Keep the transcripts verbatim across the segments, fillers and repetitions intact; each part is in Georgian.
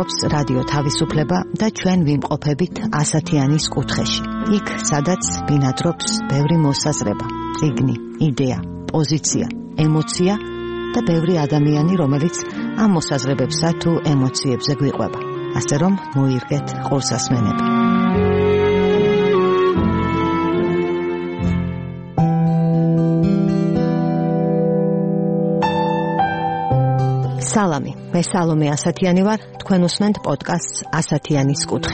გრძნობს რადიო თავისუფლება და ჩვენ ვიმყოფებით ასათიანის კუთხეში. იქ, სადაც ბინადრობს ბევრი მოსაზრება, წიგნი, იდეა, პოზიცია, ემოცია და ბევრი ადამიანი, რომელიც ამ მოსაზრებებსა თუ ემოციებზე გვიყვება. ასე რომ მოირგეთ ყურსასმენები. სალამი, მე სალომე ასათიანი ვარ, თქვენ უსმენთ პოდკასტს ასათიანის კუთხე.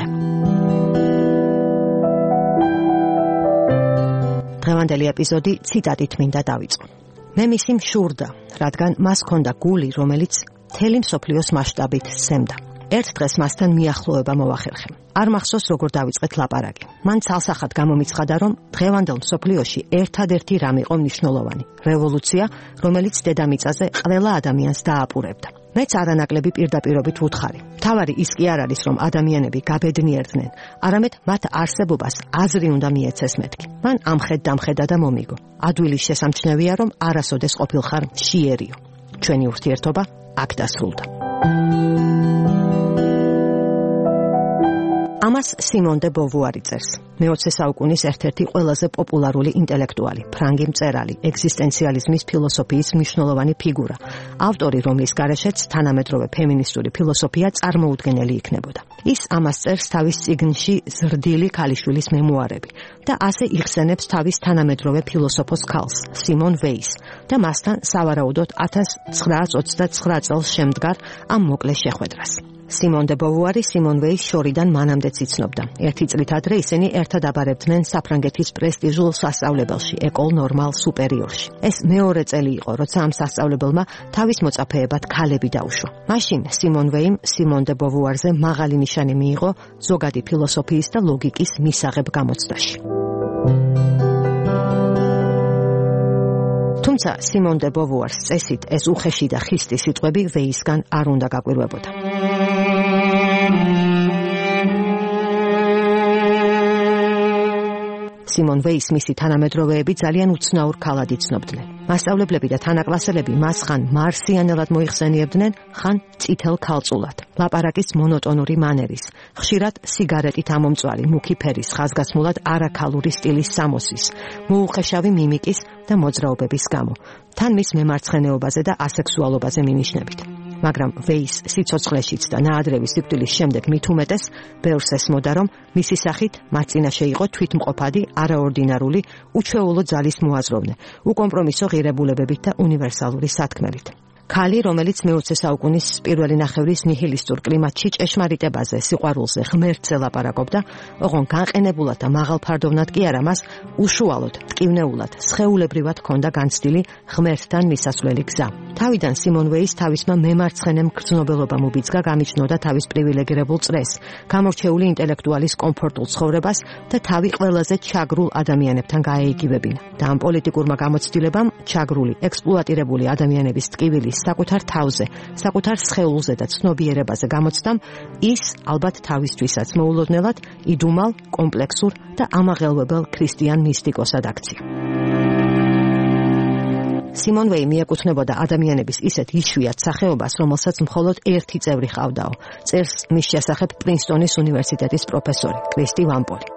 დღევანდელი ეპიზოდი ციტატით მინდა დავიწყო. მე მისი მშურდა, რადგან მას ჰქონდა გული, რომელიც მთელი მსოფლიოს მასშტაბით სცემდა. ერთ დღეს მასთან მიახლოება მოვახერხე. არ მახსოვს როგორ დავიწყეთ ლაპარაკი. მან ცალსახად გამომიცხადა, რომ დღევანდელ მსოფლიოში ერთადერთი რამ იყო მნიშვნელოვანი. რევოლუცია, რომელიც დედამიწაზე ყველა ადამიანს დააპურებდა. მეც არანაკლები პირდაპირობით ვუთხარი. თავარი ის კი არ არის, რომ ადამიანები გაბედნიერდნენ, არამედ მათ არსებობას აზრი უნდა მიეცეს მეთქი. მან ამხედ-დამხედა და მომიგო. ადვილი შესამჩნევია, რომ არასოდეს ყოფილხარ მშიერიო. ჩვენი ურთიერთობა აქ დასრულდა. ამას სიმონ დე ბოვუარი წერს. მეოცე საუკუნის ერთ-ერთი ყველაზე პოპულარული ინტელექტუალი, ფრანგი მწერალი, ეგზისტენციალიზმის ფილოსოფიის მნიშვნელოვანი ფიგურა, ავტორი, რომლის გარეშეც თანამედროვე ფემინისტური ფილოსოფია წარმოუდგენელი იქნებოდა. ის ამას წერს თავის წიგნში ზრდილი ქალიშვილის მემუარები და ასე იხსენებს თავის თანამედროვე ფილოსოფოს ქალს, სიმონ ვეის და მასთან სავარაუდოდ ათას ცხრაას ოცდაცხრა წელს შემდგარ ამ მოკლე შეხვედრას. სიმონ დე ბოვუარი სიმონ ვეის შორიდან მანამდეც იცნობდა. ერთი წლით ადრე ისინი ერთად აბარებდნენ საფრანგეთის პრესტიჟულ სასწავლებელში, ეკოლ ნორმალ სუპერიორში. ეს მეორე წელი იყო, როცა ამ სასწავლებელმა თავის მოწაფეებად ქალები დაუშვა. მაშინ სიმონ ვეიმ სიმონ დე ბოვუარზე მაღალი ნიშანი მიიღო ზოგადი ფილოსოფიის და ლოგიკის მისაღებ გამოცდაში. თუმცა სიმონ დე ბოვუარს წესით ეს უხეში და ხისტი სიტყვები ვეისგან არ უნდა გაკვირვებოდა. სიმონ ვეის მისი თანამედროვეები ძალიან უცნაურ ქალად იცნობდნენ. მასწავლებლები და თანაკლასელები მას ხან მარსიანელად მოიხსენიებდნენ, ხან წითელ ქალწულად. ლაპარაკის მონოტონური მანერის, ხშირად სიგარეტით ამომწვარი, მუქი ფერის, ხაზგასმულად არაქალური სტილის სამოსის, მოუხეშავი მიმიკის და მოძრაობების გამო, თან მის მემარცხენეობაზე და ასექსუალობაზე მინიშნებით. მაგრამ ვეის სიცოცხლეშიც და ნაადრევი სიკვდილის შემდეგ მით უმეტეს ბევრს ესმოდა, რომ მისი სახით მათ წინაშე იყო თვითმყოფადი, არაორდინარული, უჩვეულო ძალის მოაზროვნე, უკომპრომისო ღირებულებებით და უნივერსალური სათქმელით. ქალი, რომელიც მეოცე საუკუნის პირველი ნახევრის ნიჰილისტურ კლიმატში ჭეშმარიტებაზე, სიყვარულზე, ღმერთზე ლაპარაკობდა, ოღონ განყენებულად და მაღალფარდოვნად კი არა, მას უშუალოდ, ტკივნეულად, სხეულებრივად ჰქონდა განცდილი ღმერთთან მისასვლელი გზა. თავიდან სიმონ ვეის თავისმა მემარცხენემ გრძნობელობა მობიძგა, გამიჩნოდა თავის პრივილეგირებულ წრეს, გამორჩეული ინტელექტუალის კომფორტულ ცხოვრებას და თავი ყველაზე ჩაგრულ ადამიანებთან გაეიგივებინა. და ამ პოლიტიკურმა გამოცდილებამ ჩაგრული, ექსპლუატირებული ადამიანების ტკივილი საკუთარ თავზე, საკუთარ სხეულზე და ცნობიერებაზე გამოცდამ, ის ალბათ თავისთვისაც მოულოდნელად იდუმალ, კომპლექსურ და ამაღელვებელ ქრისტიან მისტიკოსად აქცია. სიმონ ვეი მიეკუთვნებოდა ადამიანების ისეთ იშვიათ სახეობას, რომელსაც მხოლოდ ერთი წევრი ჰყავდაო. წერს მის შესახებ პრინსტონის უნივერსიტეტის პროფესორი კრისტი ვამპორი.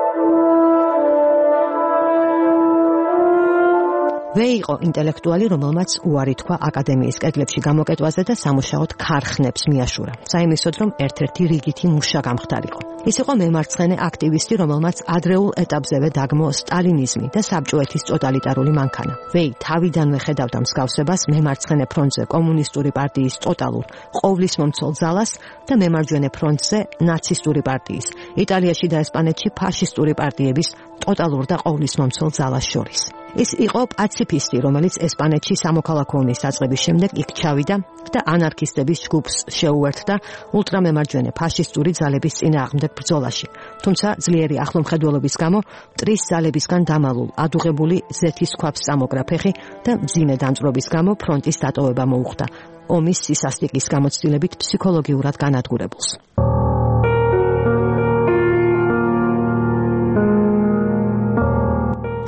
ვეი იყო ინტელექტუალი, რომელმაც უარი თქვა აკადემიის კედლებში გამოკეტვაზე და სამუშაოდ ქარხნებს მიაშურა. საიმისოდ, რომ ერთ-ერთი რიგითი მუშა გამხდარიყო. ის იყო მემარცხენე აქტივისტი, რომელმაც ადრეულ ეტაპზევე დაგმო სტალინიზმი და საბჭოეთის ტოტალიტარული მანქანა. ვეი თავიდანვე ხედავდა მსგავსებას მემარცხენე ფრონტზე კომუნისტური პარტიის ტოტალურ ყოვლისმომცველ ძალას და მემარჯვენე ფრონტზე ნაცისტური პარტიის, იტალიაში და ესპანეთში ფაშისტური პარტიების ტოტალურ და ყოვლისმომცველ ძალას შორის. ის იყო პაციფისტი, რომელიც ესპანეთში სამოქალაქო ომის დაწყების შემდეგ იქ ჩავიდა და ანარქისტების ჯგუფს შეუერთდა ულტრამემარჯვენე ფაშისტური ძალების წინააღმდეგ ბრძოლაში. თუმცა ძლიერი ახლომხედველობის გამო მტრის ძალებისგან დამალულ, ადუღებული ზეთის ქვაბს წამოგრა ფეხი და მძიმე დამწვრობის გამო ფრონტის დატოვება მოუხდა. ომის სისასტიკის გამოცდილებით ფსიქოლოგიურად განადგურებულს.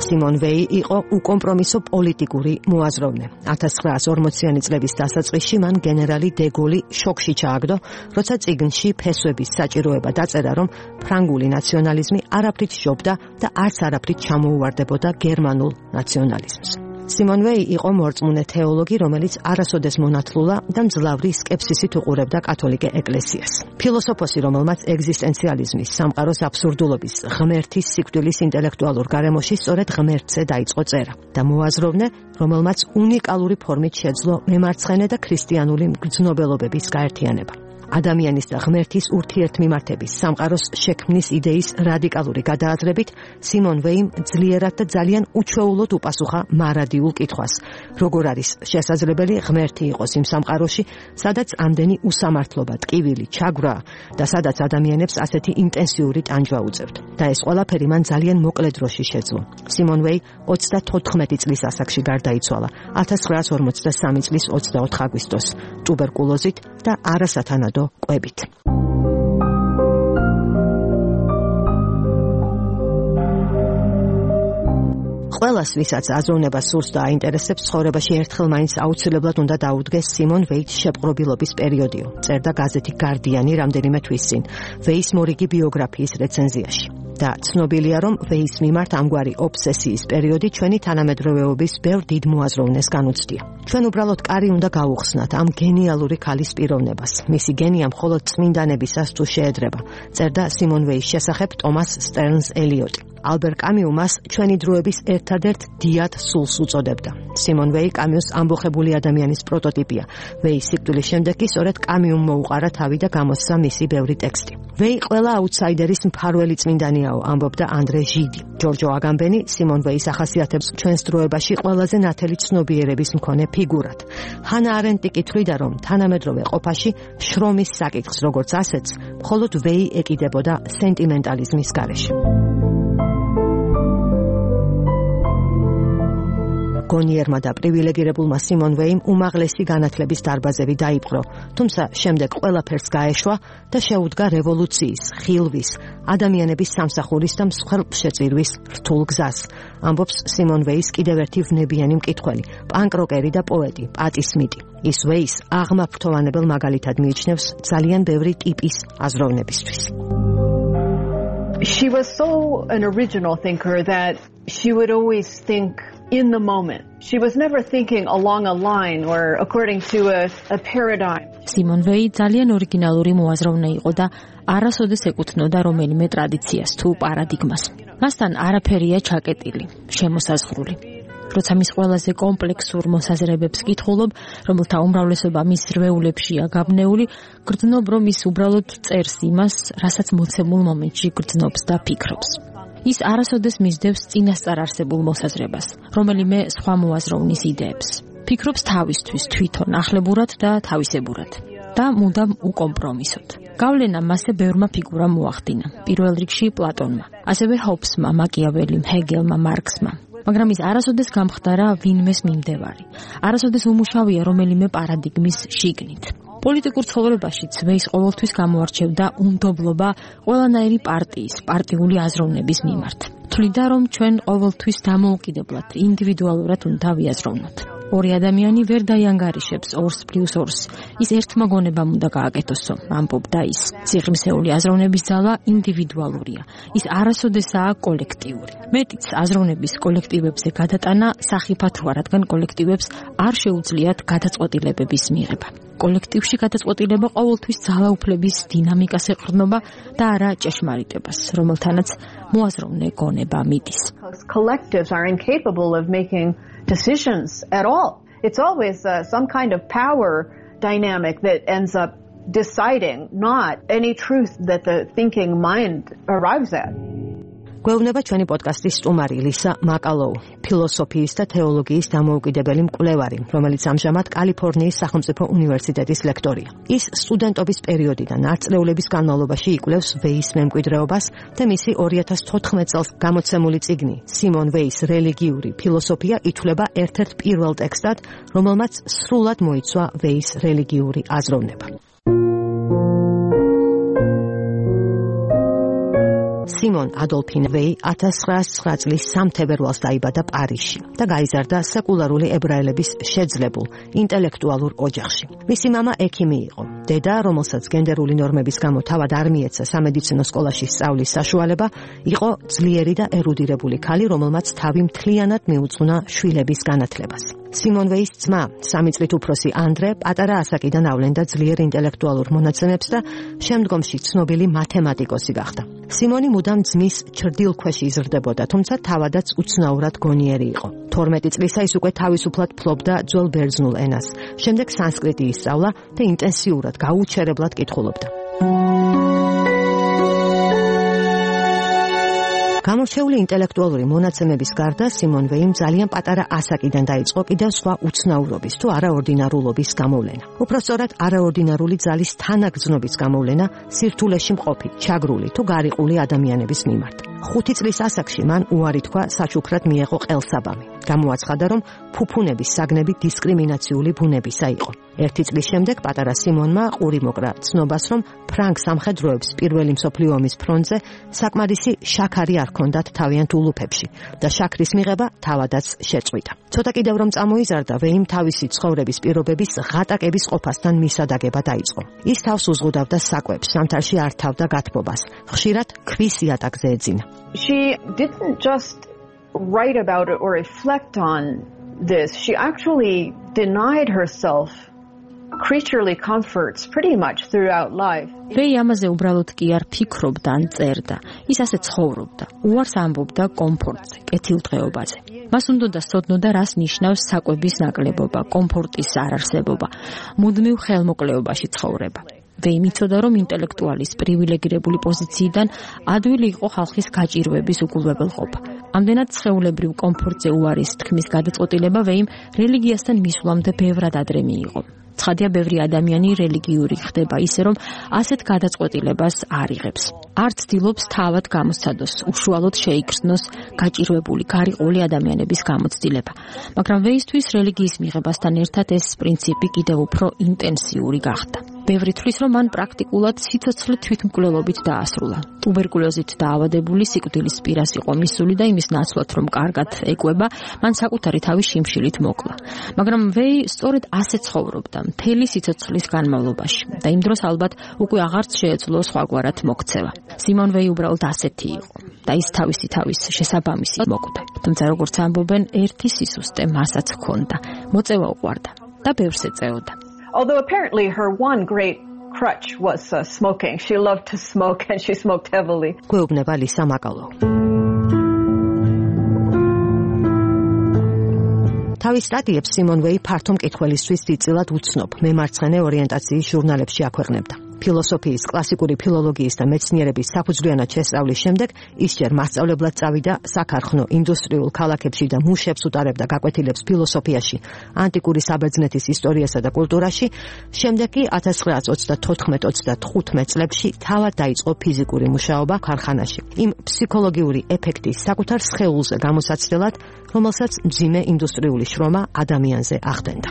სიმონ ვეი იყო უკომპრომისო პოლიტიკური მოაზროვნე. ათას ცხრაასი ორმოციანი წლების დასაწყისში მან გენერალი დე გოლი შოკში ჩააგდო, როცა წიგნში ფესვების საჭიროება დაწერა, რომ ფრანგული ნაციონალიზმი არაფრით სჯობდა და არც არაფრით ჩამოუვარდებოდა გერმანულ ნაციონალიზმს. სიმონ ვეი იყო მორწმუნე თეოლოგი, რომელიც არასოდეს მონათლულა და მძლავრი სკეპსისით უყურებდა კათოლიკე ეკლესიას. ფილოსოფოსი, რომელმაც ეგზისტენციალიზმის, სამყაროს აბსურდულობის, ღმერთის სიკვდილის ინტელექტუალურ გარემოში სწორედ ღმერთზე დაიწყო წერა და მოაზროვნე, რომელმაც უნიკალური ფორმით შეძლო მემარცხენე და ქრისტიანული მგრძნობელობების გაერთიანება. ადამიანის და ღმერთის ურთიერთმიმართების, სამყაროს შექმნის იდეის რადიკალური გადააზრებით, სიმონ ვეიმ ძლიერად და ძალიან უჩვეულოდ უპასუხა მარადიულ კითხვას, როგორ არის შესაძლებელი ღმერთი იყოს იმ სამყაროში, სადაც ამდენი უსამართლობა, ტკივილი, ჩაგვრა და სადაც ადამიანებს ასეთი ინტენსიური ტანჯვა უწევთ. და ეს ყველაფერი მან ძალიან მოკლე დროში შეძლო. სიმონ ვეი ოცდათოთხმეტი წლის ასაკში გარდაიცვალა, ათას ცხრაასი ორმოცდასამი წლის ოცდაოთხ აგვისტოს, ტუბერკულოზით და არასათანადო ყვებით. ყველას, ვისაც აზროვნება სურს და აინტერესებს, ცხოვრებაში ერთხელ მაინც აუცილებლად უნდა დაუდგეს სიმონ ვეის შეპყრობილობის პერიოდიო, წერდა გაზეთი გარდიანი რამდენიმე თვის წინ, ვეის მორიგი ბიოგრაფიის რეცენზიაში. და ცნობილია, რომ ვეის მიმართ ამგვარი ობსესიის პერიოდი ჩვენი თანამედროვეობის ბევრ დიდ მოაზროვნეს განუცდია. ჩვენ უბრალოდ კარი უნდა გავუხსნათ ამ გენიალური ქალის პიროვნებას. მისი გენია მხოლოდ წმინდანებისას თუ შეედრება, წერდა სიმონ ვეის შესახებ ტომას სტერნს ელიოტი. ალბერ კამიუ მას ჩვენი დროების ერთადერთ დიად სულს უწოდებდა. სიმონ ვეი კამიუს ამბოხებული ადამიანის პროტოტიპია. ვეის სიკვდილის შემდეგ კი სწორედ კამიუმ მოუყარა თავი და გამოსცა მისი ბევრი ტექსტი. ვეი ყველა აუთსაიდერის მფარველი წმინდანიაო, ამბობდა ანდრე ჟიდი. ჯორჯო აგამბენი სიმონ ვეის ახასიათებს ჩვენს დროებაში ყველაზე ნათელი ცნობიერების მქონე ფიგურად. ჰანა არენტი კითხვიდა, რომ თანამედროვე ყოფაში შრომის საკითხს როგორც ასეთს, მხოლოდ ვეი ეკიდებოდა სენტიმენტალიზმის გარეშე. გონიერმა და პრივილეგირებულმა სიმონ ვეიმ უმაღლესი განათლების დარბაზები დაიპყრო, თუმცა შემდეგ ყველაფერს გაეშვა და შეუდგა რევოლუციის, ხილვის, ადამიანების სამსახურის და მსხვერპლშეწირვის რთულ გზას. ამბობს სიმონ ვეის კიდევ ერთი ვნებიანი მკითხველი, პანკ-როკერი და პოეტი, პატი სმიტი. ის ვეის აღმაფრთოვანებელ მაგალითად მიიჩნევს ძალიან ბევრი ტიპის აზროვნებისთვის. She was so an original thinker that she would always think in the moment. She was never thinking along a line or according to a, a paradigm. Simon Weil ძალიან ორიგინალური მოაზროვნე იყო და არასოდეს ეკუთვნოდა რომელიმე ტრადიციას თუ პარადიგმას. მასთან არაფერია ჩაკეტილი, შემოსაზღვრული. როცა მის ყველაზე კომპლექსურ მოსაზრებებს კითხულობ, რომელთა უმრავლესობა მის რვეულებშია გაბნეული, გრძნობ, რომ ის უბრალოდ წერს იმას, რასაც მოცემულ მომენტში გრძნობს და ფიქრობს. ის არასოდეს მისდევს წინასწარ არსებულ მოსაზრებას, რომელიმე სხვა მოაზროვნის იდეებს. ფიქრობს თავისთვის, თვითონ, ახლებურად და თავისებურად და მუდამ უკომპრომისოდ. გავლენა მასზე ბევრმა ფიგურამ მოახდინა, პირველ რიგში პლატონმა, ასევე ჰობსმა, მაკიაველიმ, ჰეგელმა, მარქსმა. მაგრამ ის არასოდეს გამხდარა ვინმეს მიმდევარი. არასოდეს უმუშავია რომელიმე პარადიგმის შიგნით. პოლიტიკურ ცხოვრებაშიც ვეის ყოველთვის გამოარჩევდა უნდობლობა ყველანაირი პარტიის, პარტიული აზროვნების მიმართ. თვლიდა, რომ ჩვენ ყოველთვის დამოუკიდებლად, ინდივიდუალურად უნდა ვიაზროვნოთ. ორი ადამიანი ვერ დაიანგარიშებს ორს პლუს ორს. ის ერთმა გონებამ უნდა გააკეთოსო, ამბობდა ის. სიღრმისეული აზროვნების ძალა ინდივიდუალურია. ის არასოდესაა კოლექტიური. მეტიც აზროვნების კოლექტივებზე გადატანა სახიფათოა, რადგან კოლექტივებს არ შეუძლიათ გადაწყვეტილებების მიღება. კოლექტივში გადაწყვეტილება ყოველთვის ძალაუფლების დინამიკას ეყრდნობა და არა ჭეშმარიტებას, რომელთანაც მოაზროვნე გონება მიდის. Collectives are incapable of making decisions at all. It's always uh, some kind of power dynamic that ends up deciding, not any truth that the thinking mind arrives at. გვეუბნება ჩვენი პოდკასტის სტუმარი ლისა მაკალოუ, ფილოსოფიის და თეოლოგიის დამოუკიდებელი მკვლევარი, რომელიც ამჟამად კალიფორნიის სახელმწიფო უნივერსიტეტის ლექტორია. ის სტუდენტობის პერიოდიდან ათწლეულების განმავლობაში იკვლევს ვეის მემკვიდრეობას და მისი ორი ათას თოთხმეტ წელს გამოცემული წიგნი სიმონ ვეის რელიგიური ფილოსოფია ითვლება ერთ-ერთ პირველ ტექსტად, რომელმაც სრულად მოიცვა ვეის რელიგიური აზროვნება. სიმონ ადოლფინ ვეი ათას ცხრაას ცხრა წლის სამ თებერვალს დაიბადა პარიზში და გაიზარდა სეკულარული ებრაელების შეძლებულ ინტელექტუალურ ოჯახში. მისი მამა ექიმი იყო. დედა, რომელსაც გენდერული ნორმების გამო თავად არ მიეცა სამედიცინო სკოლაში სწავლის საშუალება, იყო ძლიერი და ერუდირებული ქალი, რომელმაც თავი მთლიანად მიუძღვნა შვილების განათლებას. სიმონ ვეის ძმა, სამი წლით უფროსი ანდრე, პატარა ასაკიდან ავლენდა ძლიერ ინტელექტუალურ მონაცემებს და შემდგომში ცნობილი მათემატიკოსი გახდა. სიმონი მუდამ ძმის ჩრდილქვეშ იზრდებოდა, თუმცა თავადაც უცნაურად გონიერი იყო. თორმეტი წლისა ის უკვე თავისუფლად ფლობდა ძველ ბერძნულ ენას. შემდეგ სანსკრიტი ისწავლა და ინტენსიურად, გაუჩერებლად კითხულობდა. გამორჩეული ინტელექტუალური მონაცემების გარდა სიმონ ვეიმ ძალიან პატარა ასაკიდან დაიწყო კიდევ სხვა უცნაურობის თუ არაორდინარულობის გამოვლენა. უпростоრად არაორდინარული ძალის თანაგრძნობის გამოვლენა სირთულეში მყოფი, ჩაგრული თუ გარიყული ადამიანების მიმართ. ხუთი წლის ასაკში მან უარი თქვა საჩუქრად მიეღო ყელსაბამი. გამოაცხადა, რომ ფუფუნების საგნები დისკრიმინაციული ბუნებისა იყო. ერთი წლის შემდეგ პატარა სიმონმა ყური მოკრა ცნობას, რომ ფრანგ სამხედროებს პირველი მსოფლიო ომის ფრონტზე საკმარისი შაქარი არ ჰქონდათ თავიანთ ულუფებში და შაქრის მიღება თავადაც შეწყვიტა. ცოტა კიდევ რომ წამოიზარდა, ვეიმ თავისი ცხოვრების პირობების ღატაკების ყოფასთან მისადაგება დაიწყო. ის თავს უზღუდავდა საკვებს, ზამთარში არ თავდა გათბობას, ხშირად ქვის იატაკზე ეძინა. She didn't just write about it or reflect on this. She actually denied herself creaturely comforts pretty much throughout life. ვეი ამაზე უბრალოდ კი არ ფიქრობდა ან წერდა. ის ასე ცხოვრობდა. უარს ამბობდა კომფორტზე, კეთილდღეობაზე. მას უნდა სწოდნოდა, რას ნიშნავს საკვების ნაკლებობა, კომფორტის არარსებობა, მუდმივ ხელმოკლეობაში ცხოვრება. ვეი მიცოდა, რომ ინტელექტუალის პრივილეგირებული პოზიციიდან ადვილი იყო ხალხის გაჭირვების უგულებელყოფა. ამდენად სხეულებრივ კომფორტზე უარის თქმის გადაწყვეტილება ვეიმ რელიგიასთან მისვლამდე ბევრად ადრე მიიღო. ცხადია, ბევრი ადამიანი რელიგიური ხდება ისე, რომ ასეთ გადაწყვეტილებას არ იღებს. არ ცდილობს თავად გამოსცადოს, უშუალოდ შეიგრძნოს გაჭირვებული, გარიყული ადამიანების გამოცდილება. მაგრამ ვეისთვის რელიგიის მიღებასთან ერთად ეს პრინციპი კიდევ უფრო ინტენსიური გახდა. ბევრი თვლის, რომ მან პრაქტიკულად სიცოცხლე თვითმკვლელობით დაასრულა. ტუბერკულოზით დაავადებული სიკვდილის პირას იყო მისული და იმის ნაცვლად, რომ კარგად ეკუება, მან საკუთარი თავი შიმშილით მოკლა. მაგრამ ვეი სწორედ ასე ცხოვრობდა მთელი სიცოცხლის განმავლობაში და იმ დროს ალბათ უკვე აღარც შეეძლო სხვაგვარად მოქცევა. სიმონ ვეი უბრალოდ ასეთი იყო და ის თავისი თავის შესაბამისი მოკვდა. თუმცა როგორც ამბობენ, ერთი სისუსტე მასაც ჰქონდა. მოწევა უყვარდა და ბევრს ეწეოდა. Although apparently her one great crutch was uh, smoking. She loved to smoke and she smoked heavily. გვეუბნება ლისა მაკალო. თავის სტატიებს სიმონ ვეი ფართო მკითხველისთვის დიდწილად უცნობ მემარცხენე ორიენტაციის ჟურნალებში აქვეყნებდა. ფილოსოფიის, კლასიკური ფილოლოგიის და მეცნიერების საფუძვლიანად შესწავლის შემდეგ ის ჯერ მასწავლებლად წავიდა საქარხნო ინდუსტრიულ ქალაქებში და მუშებს უტარებდა გაკვეთილებს ფილოსოფიაში, ანტიკური საბერძნეთის ისტორიასა და კულტურაში. შემდეგ კი ათას ცხრაას ოცდათოთხმეტ ოცდათხუთმეტ წლებში თავად დაიწყო ფიზიკური მუშაობა ქარხანაში. იმ ფსიქოლოგიური ეფექტის საკუთარ სხეულზე გამოსაცდელად, რომელსაც მძიმე ინდუსტრიული შრომა ადამიანზე ახდენდა.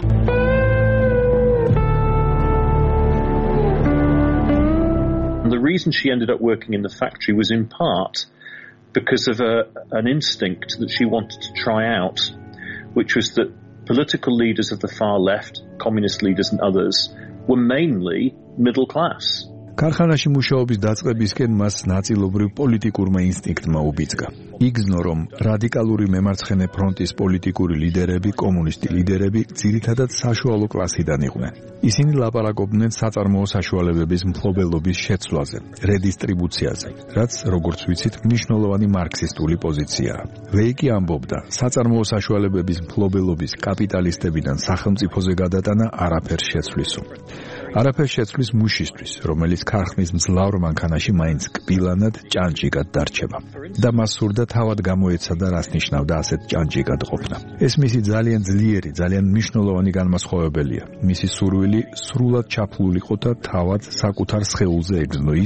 The reason she ended up working in the factory was in part because of a, an instinct that she wanted to try out, which was that political leaders of the far left, communist leaders and others, were mainly middle class. ქარხანაში მუშაობის დაწყებისკენ მას ნაწილობრივ პოლიტიკურმა ინსტინქტმა უბიძგა. იგრძნო, რომ რადიკალური მემარცხენე ფრონტის პოლიტიკური ლიდერები, კომუნისტი ლიდერები ძირითადად საშუალო კლასიდან იყვნენ. ისინი ლაპარაკობდნენ საწარმოო საშუალებების მფლობელობის შეცვლაზე, რედისტრიბუციაზე, რაც, როგორც ვიცით, მნიშვნელოვანი მარქსისტული პოზიციაა. ვეი კი ამბობდა, საწარმოო საშუალებების მფლობელობის კაპიტალისტებიდან სახელმწიფოზე გადატანა არაფერს შეცვლისო. არაფერს შეცვლის მუშისთვის, რომელიც ქარხნის მძლავრ მანქანაში მაინც კბილანად ჭანჭიკად დარჩება. და მას სურდა თავად გამოეცადა, რას ნიშნავდა ასეთ ჭანჭიკად ყოფნა. ეს მისი ძალიან ძლიერი, ძალიან მნიშვნელოვანი განმასხვავებელია. მისი სურვილი სრულად ჩაფლულიყო და თავად საკუთარ სხეულზე ეგზნო ის,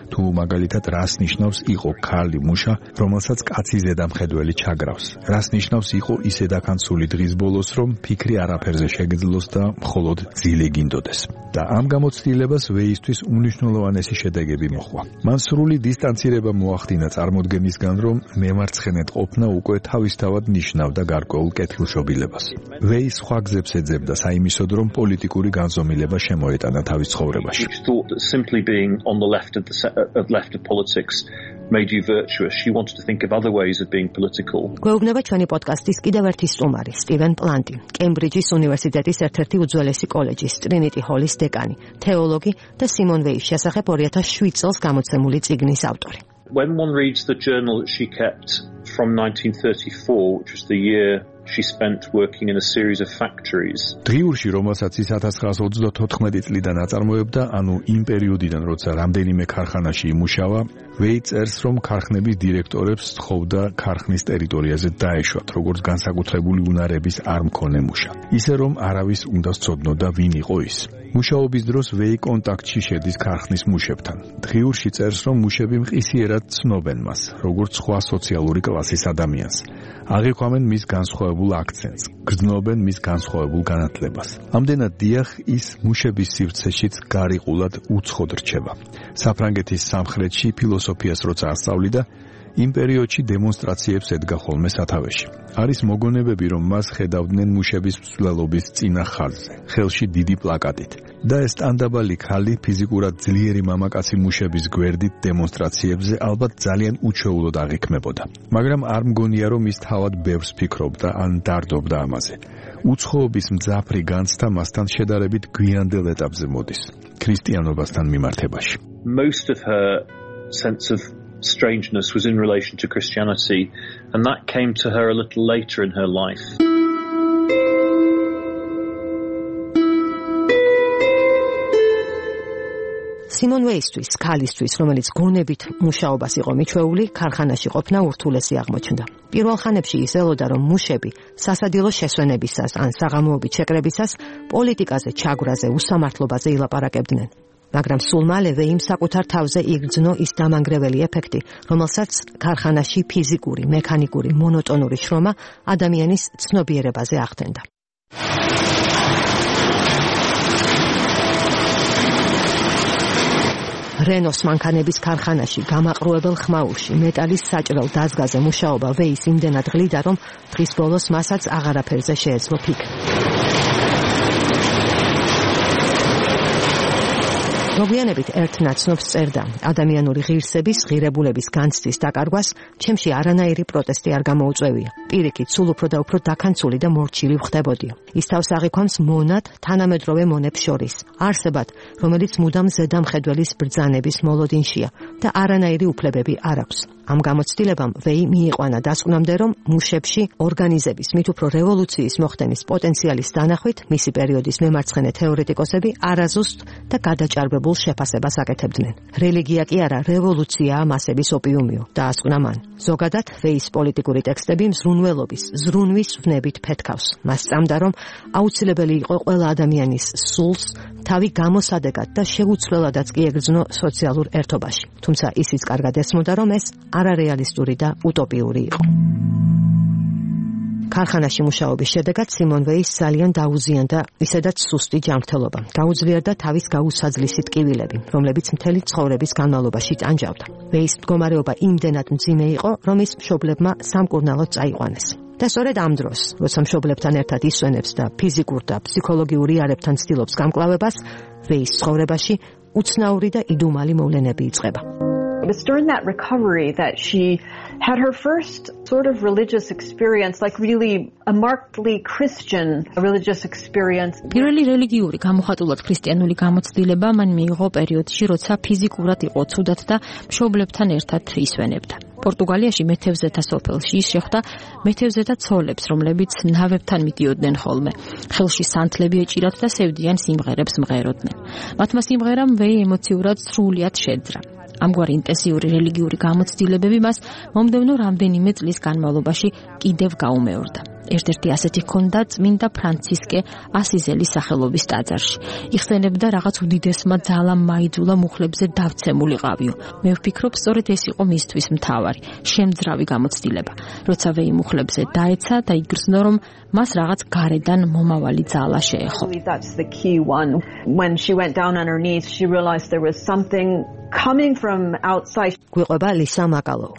თუ მაგალითად რას ნიშნავს იყო ქალი მუშა, რომელსაც კაცი ზედამხედველი ჩაგრავს. რას ნიშნავს იყო ისე დაქანცული დღის ბოლოს, რომ ფიქრი არაფერზე შეგძლოს და მხოლოდ ძილი გინდოდეს. და ამ გამოცდილებას ვეისთვის უნიშნულოვანესი შედეგები მოჰყვა. მან სრული დისტანცირება მოახდინა წარმოდგენისგან, რომ მემარცხენედ ყოფნა უკვე თავისთავად ნიშნავდა გარკვეულ კეთილშობილებას. ვეი სხვა გზებს ეძებდა საიმისოდ, რომ პოლიტიკური განზომილება შემოეტანა თავის ცხოვრებაში. Simply being on the left of the of left of politics made you virtuous. She wanted to think of other ways of being political. გვეუბნება ჩვენი პოდკასტის კიდევ ერთი სტუმარი, სტივენ პლანტი, კემბრიჯის უნივერსიტეტის ერთ-ერთი უძველესი კოლეჯის, ტრინიტი ჰოლის დეკანი, თეოლოგი და სიმონ ვეის შესახებ ორი ათას შვიდ წელს გამოცემული წიგნის ავტორი. When one reads the journal that she kept from nineteen thirty-four, which was the year she spent working in a series of factories. დღიურში, რომელსაც ის ათას ცხრაას ოცდათოთხმეტი წლიდან აწარმოებდა, ანუ იმ პერიოდიდან, როცა რამდენიმე ქარხანაში იმუშავა, ვეი წერს, რომ ქარხნების დირექტორებს სთხოვდა ქარხნის ტერიტორიაზე დაეშვათ, როგორც განსაკუთრებული უნარების არ მქონე მუშა. ისე რომ არავის უნდა სცოდნოდა ვინ იყო ის. მუშაობის დროს ვეი კონტაქტში შედის ქარხნის მუშებთან. დღიურში წერს, რომ მუშები მყისიერად ცნობენ მას, როგორც სხვა სოციალური კლასის ადამიანს. აღიქვამენ მის განსხვავებულ აქცენტს, გრძნობენ მის განსხვავებულ განათლებას. ამდენად დიახ, ის მუშების სივრცეშიც გარიყულად უცხოდ რჩება. საფრანგეთის სამხრეთში ფილოსოფიას როცა ასწავლიდა, იმ პერიოდში დემონსტრაციებს ედგა ხოლმე სათავეში. არის მოგონებები, რომ მას ხედავდნენ მუშების მსვლელობის წინა ხაზზე, ხელში დიდი პლაკატით. და ეს ტანდაბალი ქალი ფიზიკურად ძლიერი მამაკაცი მუშების გვერდით დემონსტრაციებზე ალბათ ძალიან უჩვეულოდ აღიქმებოდა. მაგრამ არ მგონია, რომ ის თავად ბევრს ფიქრობდა ან დარდობდა ამაზე. უცხოობის მძაფრი განცდა მასთან შედარებით გვიანდელ ეტაპზე მოდის, ქრისტიანობასთან მიმართებაში. Most of her sense of strangeness was in relation to Christianity, and that came to her a little later in her life. სიმონ ვეისთვის, ქალისთვის, რომელიც გონებით მუშაობას იყო მიჩვეული, ქარხანაში ყოფნა ურთულესი აღმოჩნდა. პირველ ხანებში ის ელოდა, რომ მუშები სასადილო შესვენებისას ან საღამოობით შეკრებისას პოლიტიკაზე, ჩაგვრაზე, უსამართლობაზე ილაპარაკებდნენ. მაგრამ სულ მალევე იმ საკუთარ თავზე იგრძნო ის დამანგრეველი ეფექტი, რომელსაც ქარხანაში ფიზიკური, მექანიკური, მონოტონური შრომა ადამიანის ცნობიერებაზე ახდენდა. რენოს მანქანების ქარხანაში, გამაყრუებელ ხმაურში, მეტალის საჭრელ დაზგაზე მუშაობა ვეის იმდენად გლიდა, რომ დღის ბოლოს მასაც აღარაფერზე შეეძლო ფიქრი. მოგვიანებით ერთ ნაცნობს წერდა, ადამიანური ღირსების, ღირებულების განცდის დაკარგვას ჩემში არანაირი პროტესტი არ გამოუწვევია. პირიქით, სულ უფრო და უფრო დაქანცული და მორჩილი ვხდებოდია. ის თავს აღიქვამს მონად თანამედროვე მონებს შორის, არსებად, რომელიც მუდამ ზედამხედველის ბრძანების მოლოდინშია და არანაირი უფლებები არ აქვს. ამ გამოცდილებამ ვეი მიიყვანა დასკვნამდე, რომ მუშებში ორგანიზების, მით უფრო რევოლუციის მოხდენის პოტენციალის დანახვით მისი პერიოდის მემარცხენე თეორეტიკოსები არაზუსტ და გადაჭარბებულ შეფასებას აკეთებდნენ. რელიგია კი არა, რევოლუციაა მასების ოპიუმიო, დაასკვნა მან. ზოგადად, ვეის პოლიტიკური ტექსტები მზრუნველობის, ზრუნვის ვნებით ფეთქავს. მას სწამდა, რომ აუცილებელი იყო ყველა ადამიანის სულს თავი გამოსადეგად და შეუცვლელადაც კი ეგრძნო სოციალურ ერთობაში. თუმცა ისიც კარგად ესმოდა, რომ ეს არარეალისტური და უტოპიური იყო. ქარხანაში მუშაობის შედეგად სიმონ ვეის ძალიან დაუზიანდა ისედაც სუსტი ჯანმრთელობა. გაუძლიერდა თავის გაუსაძლისი ტკივილები, რომლებიც მთელი ცხოვრების განმავლობაში ტანჯავდა. ვეის მდგომარეობა იმდენად მძიმე იყო, რომ ის მშობლებმა სამკურნალოდ წაიყვანეს. და სწორედ ამ დროს, როცა მშობლებთან ერთად ისვენებს და ფიზიკურ და ფსიქოლოგიურ იარებთან ცდილობს გამკლავებას, ვეის ცხოვრებაში უცნაური და იდუმალი მოვლენები იწყება. It was during that recovery that she had her first sort of religious experience, like really a markedly Christian religious experience. პირველი რელიგიური გამოხატულად ქრისტიანული გამოცდილება მან მიიღო პერიოდში, როცა ფიზიკურად იყო ცუდად და მშობლებთან ერთად ისვენებდა. პორტუგალიაში მეთევზეთა სოფელში ის შეხვდა მეთევზეთა ცოლებს, რომლებიც ნავებთან მიდიოდნენ ხოლმე. ხელში სანთლები ეჭირათ და სევდიან სიმღერებს მღეროდნენ. მათმა სიმღერამ ვეი ემოციურად სრულიად შეძრა. ამგვარი ინტენსიური რელიგიური გამოცდილებები მას მომდევნო რამდენიმე წლის განმავლობაში კიდევ გაუმეორდა. ერთ-ერთი ასეთი ჰქონდა წმინდა ფრანცისკე ასიზელის სახელობის ტაძარში. იხსენებდა რაღაც უდიდესმა ძალამ მაიძულა მუხლებზე დავცემულიყავიო. მე ვფიქრობ, სწორედ ეს იყო მისთვის მთავარი, შემძრავი გამოცდილება. როცა ვეი მუხლებზე დაეცა და იგრძნო, რომ მას რაღაც გარედან მომავალი ძალა შეეხო. That's the key one. When she went down on her knees, she realized there was something coming from outside. გვიყვება ლისა მაკალოვ.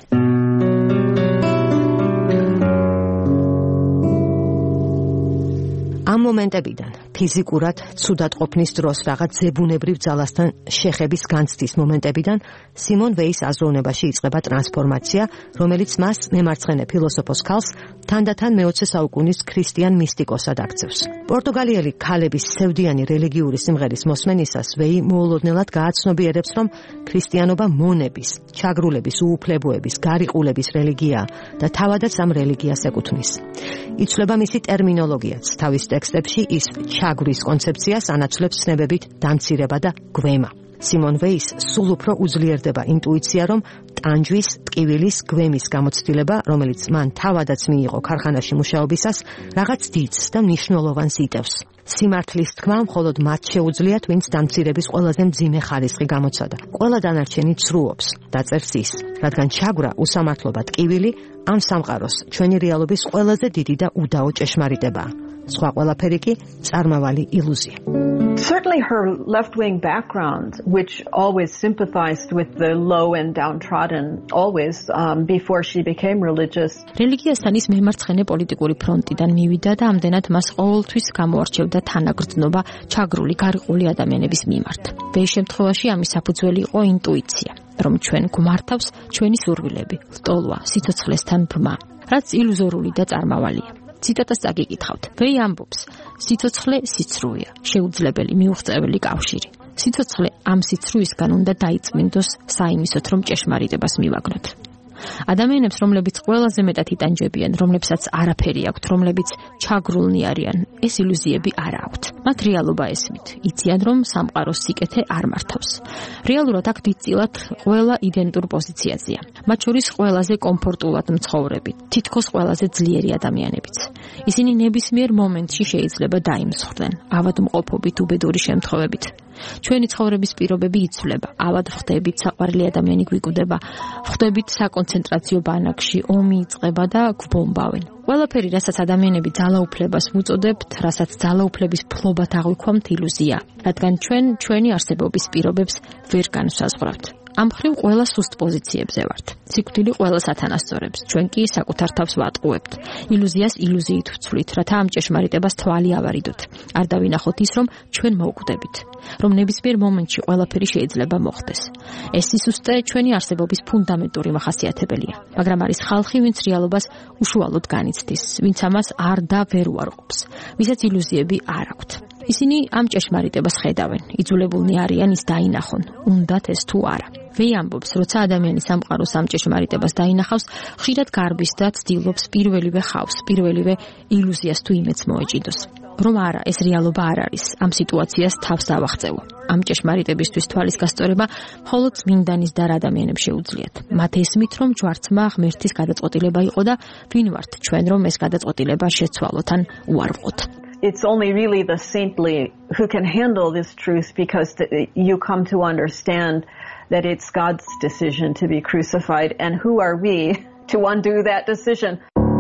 ამ მომენტებიდან ფიზიკურად ცუდად ყოფნის დროს რაღაც ზებუნებრივ ძალასთან შეხების განცდის მომენტებიდან სიმონ ვეის აზროვნებაში იწყება ტრანსფორმაცია, რომელიც მას მემარცხენე ფილოსოფოს ქალს თანდათან მეოცე საუკუნის ქრისტიან მისტიკოსად აქცევს. პორტუგალიელი ქალების სევდიანი რელიგიური სიმღერის მოსმენისას ვეი მოულოდნელად გააცნობიერებს, რომ ქრისტიანობა მონების, ჩაგრულების, უუფლებოების, გარიყულების რელიგიაა და თავადაც ამ რელიგიას ეკუთვნის. იცვლება მისი ტერმინოლოგიაც, თავის ტექსტებში ის ჩაგვრის კონცეფციას ანაცვლებს ცნებებით დამცირება და გვემა. სიმონ ვეის სულ უფრო უძლიერდება ინტუიცია, რომ ტანჯვის, ტკივილის, გვემის გამოცდილება, რომელიც მან თავადაც მიიღო ქარხანაში მუშაობისას, რაღაც დიდს და მნიშვნელოვანს იტევს. სიმართლის თქმა მხოლოდ მათ შეუძლიათ, ვინც დამცირების ყველაზე მძიმე ხარისხი გამოცადა. ყველა დანარჩენი ცრუობს, დაწერს ის, რადგან ჩაგვრა, უსამართლობა, ტკივილი ამ სამყაროს ჩვენი რეალობის ყველაზე დიდი და უდაო ჭეშმარიტებაა. სხვა ყველაფერი კი წარმავალი ილუზია. Certainly her left-wing background, which always sympathized with the low and downtrodden, always um, before she became religious. რელიგიასთან ის მემარცხენე პოლიტიკური ფრონტიდან მივიდა და ამდენად მას ყოველთვის გამოარჩევდა თანაგრძნობა ჩაგრული, გარიყული ადამიანების მიმართ. ვეის შემთხვევაში ამის საფუძველი იყო ინტუიცია, რომ ჩვენ გვმართავს ჩვენი სურვილები, ლტოლვა, სიცოცხლესთან ბრმა, რაც ილუზორული და წარმავალია. ციტატას წაგიკითხავთ. ვეი ამბობს, სიცოცხლე სიცრუეა, შეუძლებელი მიუღწეველი კავშირი. სიცოცხლე ამ სიცრუისგან უნდა დაიწმინდოს საიმისოთ, რომ ჭეშმარიტებას მივაგნოთ. ადამიანებს, რომლებიც ყველაზე მეტად იტანჯებიან, რომლებსაც არაფერი აქვთ, რომლებიც ჩაგრულნი არიან, ეს ილუზიები არ აქვთ. მათ რეალობა ესმით, იციან, რომ სამყაროს სიკეთე არ მართავს. რეალურად აქ დიდწილად ყველა იდენტურ პოზიციაზეა. მათ შორის ყველაზე კომფორტულად მცხოვრები, თითქოს ყველაზე ძლიერი ადამიანებიც. ისინი ნებისმიერ მომენტში შეიძლება დაიმსხვრდნენ, ავადმყოფობით, უბედური შემთხვევებით. ჩვენი ცხოვრების პირობები იცვლება, ავად ვხდებით, საყვარელი ადამიანი გვიგუდება, ვხდებით საკონცენტრაციო ბანაკში, ომი იწყება და გვბომბავენ. ყველაფერი, რასაც ადამიანები ძალაუფლებას ვუწოდებთ, რასაც ძალაუფლების ფლობად აღვიქვამთ, ილუზია, რადგან ჩვენ ჩვენი არსებობის პირობებს ვერ განვსაზღვრავთ. ამ მხრივ ყველა სუსტ პოზიციებზე ვართ. სიკვდილი ყველას ათანასწორებს, ჩვენ კი საკუთარ თავს ვატყუებთ. ილუზიას ილუზიით ვცვლით, რათა ამ ჭეშმარიტებას თვალი ავარიდოთ. არ დავინახოთ ის, რომ ჩვენ მოვკვდებით, რომ ნებისმიერ მომენტში ყველაფერი შეიძლება მოხდეს. ეს სისუსტე ჩვენი არსებობის ფუნდამენტური მახასიათებელია, მაგრამ არის ხალხი, ვინც რეალობას უშუალოდ განიცდის, ვინც ამას არ და ვერ უარყოფს, ვისაც ილუზიები არ აქვთ. ისინი ამ ჭეშმარიტებას ხედავენ, იძულებულნი არიან ის დაინახონ, უნდათ ეს თუ არა. ვეი ამბობს, როცა ადამიანი სამყაროს ამ ჭეშმარიტებას დაინახავს, ხშირად გარბის და ცდილობს პირველივე ხავს, პირველივე ილუზიას თუ იმედს მოეჭიდოს. რომ არა, ეს რეალობა არ არის, ამ სიტუაციას თავს დავახწევო. ამ ჭეშმარიტებისთვის თვალის გასწორება მხოლოდ წმინდანის და ადამიანებს შეუძლიათ. მათ ესმით, რომ ჯვარცმა ღმერთის გადაწყვეტილება იყო და ვინ ვართ ჩვენ, რომ ეს გადაწყვეტილება შეცვალოთ ან უარვყოთ. It's only really the saintly who can handle this truth, because you come to understand that it's God's decision to be crucified, and who are we to undo that decision?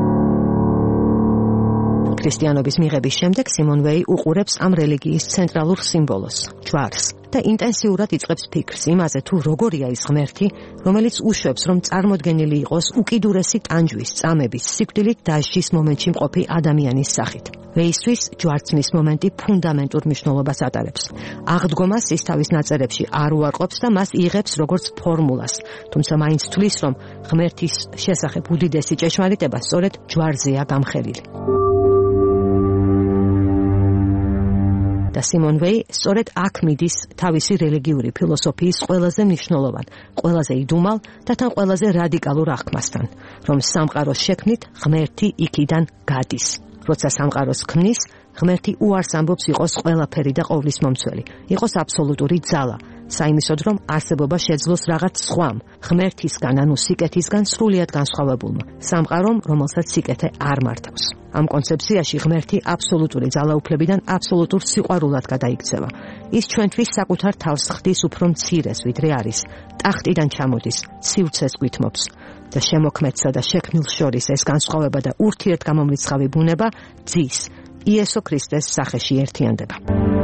ქრისტიანობის მიღების შემდეგ სიმონ ვეი უყურებს ამ რელიგიის ცენტრალურ სიმბოლოს, ჯვარს, და ინტენსიურად იწყებს ფიქრს იმაზე, თუ როგორია ის ღმერთი, რომელიც უშვებს, რომ წარმოდგენილი იყოს უკიდურესი ტანჯვის, წამების, სიკვდილით დასჯის მომენტში მყოფი ადამიანის სახით. ვეისთვის ჯვარცმის მომენტი ფუნდამენტურ მნიშვნელობას ატარებს. აღდგომას ის თავის ნაწერებში არ უარყოფს და მას იღებს როგორც ფორმულას, თუმცა მაინც თვლის, რომ ღმერთის შესახებ უდიდესი ჭეშმარიტება სწორედ ჯვარზეა გამხელილი. და სიმონ ვეი სწორედ აქ მიდის თავისი რელიგიური ფილოსოფიის ყველაზე მნიშვნელოვან, ყველაზე იდუმალ და თან ყველაზე რადიკალურ აღქმასთან, რომ სამყაროს შექმნით ღმერთი იქიდან გადის. როცა სამყაროს ქმნის, ღმერთი უარს ამბობს იყოს ყველაფერი და ყოვლის მომცველი, იყოს აბსოლუტური ძალა, საიმისოდ რომ არსებობა შეძლოს რაღაც სხვამ, ღმერთისგან, ანუ სიკეთისგან სრულიად განსხვავებულმა, სამყარომ, რომელსაც სიკეთე არ მართავს. ამ კონცეფციაში ღმერთი აბსოლუტური ძალაუფლებიდან აბსოლუტურ სიყვარულად გადაიქცევა. ის ჩვენთვის საკუთარ თავს ხდის უფრო მცირეს, ვიდრე არის, ტახტიდან ჩამოდის, სივრცეს გვითმობს და შემოქმედსა და შექმნილს შორის ეს განსხვავება და ურთიერთგამომრიცხავი ბუნება ძის იესო ქრისტეს სახეში ერთიანდება.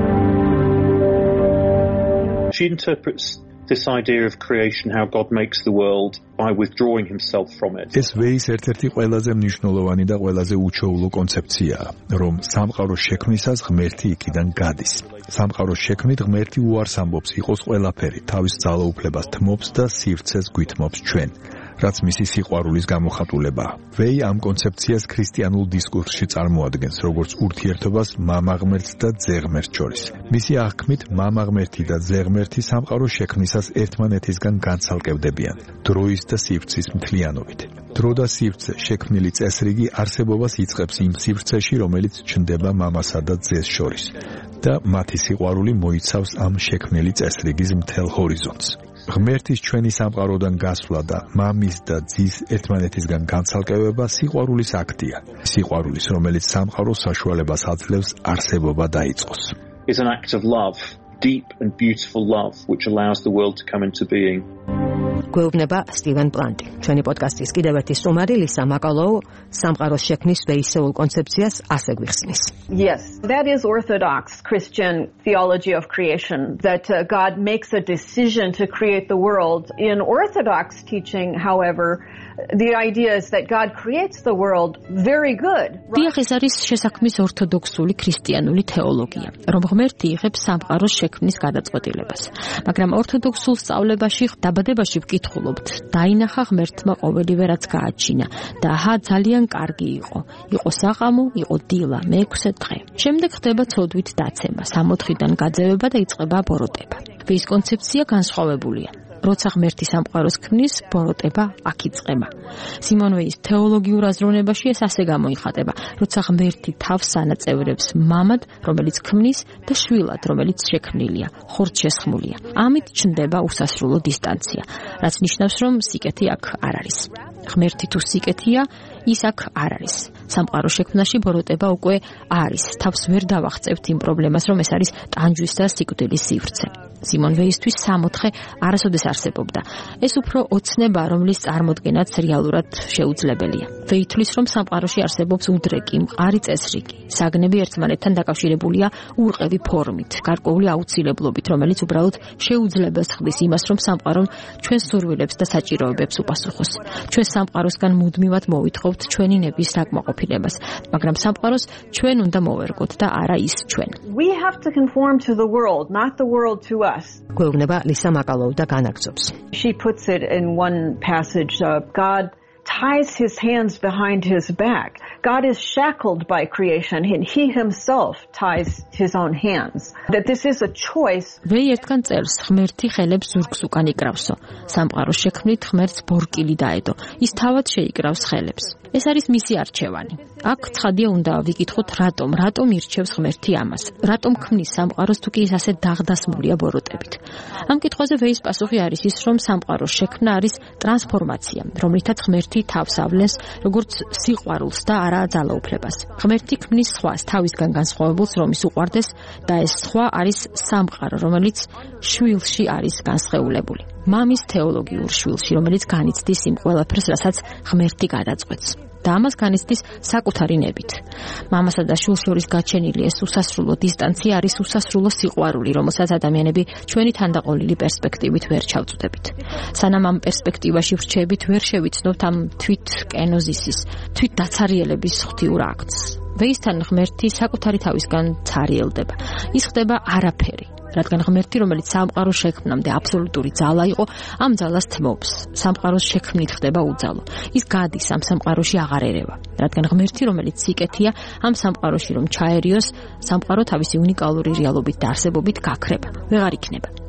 She interprets this idea of creation, how God makes the world, by withdrawing himself from it. ეს ვეის ერთ-ერთი ყველაზე მნიშვნელოვანი და ყველაზე უჩვეულო კონცეფციაა, რომ სამყაროს შექმნისას ღმერთი იქიდან გადის. სამყაროს შექმნით ღმერთი უარს ამბობს იყოს ყველაფერი, თავის ძალაუფლებას თმობს და სივრცეს გვითმობს ჩვენ, რაც მისი სიყვარულის გამოხატულებაა. ვეი ამ კონცეფციას ქრისტიანულ დისკურსში წარმოადგენს, როგორც ურთიერთობას მამა ღმერთს და ძე ღმერთს შორის. მისი აღქმით მამა ღმერთი და ძე ღმერთი სამყაროს შექმნისას ერთმანეთისგან განცალკევდებიან, დროის და სივრცის მთლიანობით. დრო და სივრცე, შექმნილი წესრიგი არსებობას იწყებს იმ სივრცეში, რომელიც ჩნდება მამასა და ძეს შორის და მათი სიყვარული მოიცავს ამ შექმნილი წესრიგის მთელ ჰორიზონტს. ღმერთის ჩვენი სამყაროდან გასვლა და მამის და ძის ერთმანეთისგან განცალკევება სიყვარულის აქტია. სიყვარულის, რომელიც სამყაროს საშუალებას აძლევს არსებობა დაიწყოს. It's an act of love, deep and beautiful love, which allows the world to come into being. გვეუბნება სტივენ პლანტი. ჩვენი პოდკასტის კიდევ ერთი სტუმარი ლისა მაკალოუ სამყაროს შექმნის ვეისეულ კონცეფციას ასე გვიხსნის. Yes, that is Orthodox Christian theology of creation, that uh, God makes a decision to create the world. In Orthodox teaching, however, the idea is that God creates the world very good. დიახ, ეს არის შესაქმნის ორთოდოქსული ქრისტიანული თეოლოგია, რომ ღმერთი იღებს სამყაროს შექმნის გადაწყვეტილებას. მაგრამ ორთოდოქსულ სწავლებაში დაბადებაში ვკითხულობთ, დაინახა ღმერთმა ყოველივე რაც გააჩინა და აჰა ძალიან კარგი იყო. იყო საყამო, იყო დილა, მეექვსე დღე. შემდეგ ხდება ცოდვით დაცემა, სამოთხიდან გაძევება და იწყება ბოროტება. ვის კონცეფცია განსხვავებულია. როცა ღმერთი სამყაროს ქმნის, ბოროტება აქ იწყება. სიმონ ვეის თეოლოგიურ აზროვნებაში ეს ასე გამოიხატება, როცა ღმერთი თავს ანაწევრებს მამად, რომელიც ქმნის და შვილად, რომელიც შექმნილია, ხორცშესხმულია. ამით ჩნდება უსასრულო დისტანცია, რაც ნიშნავს, რომ სიკეთი აქ არ არის. ღმერთი თუ სიკეთია, ის აქ არ არის. სამყაროს შექმნაში ბოროტება უკვე არის. თავს ვერ დავახწევთ იმ პრობლემას, რომ ეს არის ტანჯვის და სიკვდილის სივრცე. სიმონ ვეისთვის სამოთხე არასოდეს არსებობდა. ეს უფრო ოცნება, რომლის წარმოდგენაც რეალურად შეუძლებელია. ვეი თვლის, რომ სამყაროში არსებობს უდრეკი, მყარი წესრიგი. საგნები ერთმანეთთან დაკავშირებულია ურყევი ფორმით, გარკვეული აუცილებლობით, რომელიც უბრალოდ შეუძლებელს ხდის იმას, რომ სამყარო ჩვენ სურვილებს და საჭიროებებს უპასუხოს. ჩვენ სამყაროსგან მუდმივად მოვითხოვთ ჩვენი ნების დაკმაყოფილებას, მაგრამ სამყაროს ჩვენ უნდა მოვერგოთ და არა ის ჩვენ. We have to conform to the world, not the world to us. გვეუბნება ლისა მაკალოუ და განაგრძობს. She puts it in one passage, uh, God ties his hands behind his back. God is shackled by creation and he himself ties his own hands. That this is a choice. ვეი ერთგან წერს, ღმერთი ხელებს ზურგს უკან იკრავსო. სამყაროს შექმნით ღმერთს ბორკილი დაედო. ის თავად შეიკრავს ხელებს. ეს არის მისი არჩევანი. აქ ცხადია უნდა ვიკითხოთ, რატომ, რატომ ირჩევს ღმერთი ამას? რატომ ქმნის სამყაროს თუ კი ის ასე დაღდასმულია ბოროტებით? ამ კითხვაზე ვეის პასუხი არის ის, რომ სამყაროს შექმნა არის ტრანსფორმაცია, რომლითაც ღმერთი თავს ავლენს როგორც სიყვარულს და არა ძალაუფლებას. ღმერთი ქმნის სხვას თავისგან განსხვავებულს, რომ ის უყვარდეს და ეს სხვა არის სამყარო, რომელიც შვილში არის განსხეულებული. მამის თეოლოგიურ შვილში, რომელიც განიცდის იმ ყველაფერს, რასაც ღმერთი გადაწყვეტს. და ამას განიცდის საკუთარი ნებით. მამასა და შვილს შორის გაჩენილი ეს უსასრულო დისტანცია არის უსასრულო სიყვარული, რომელსაც ადამიანები ჩვენი თანდაყოლილი პერსპექტივით ვერ ჩავწვდებით. სანამ ამ პერსპექტივაში ვრჩებით, ვერ შევიცნობთ ამ თვით კენოზისის, თვით დაცარიელების ღვთიურ აქტს. ვეისთან ღმერთი საკუთარი თავისგან ცარიელდება. ის ხდება არაფერი. რადგან ღმერთი, რომელიც სამყაროს შექმნამდე აბსოლუტური ძალა იყო, ამ ძალას თმობს. სამყაროს შექმნით ხდება უძალო. ის გადის ამ სამყაროში აღარ ერევა. რადგან ღმერთი, რომელიც სიკეთია, ამ სამყაროში რომ ჩაერიოს, სამყარო თავისი უნიკალური რეალობით და არსებობით გაქრება. ვეღარ იქნება.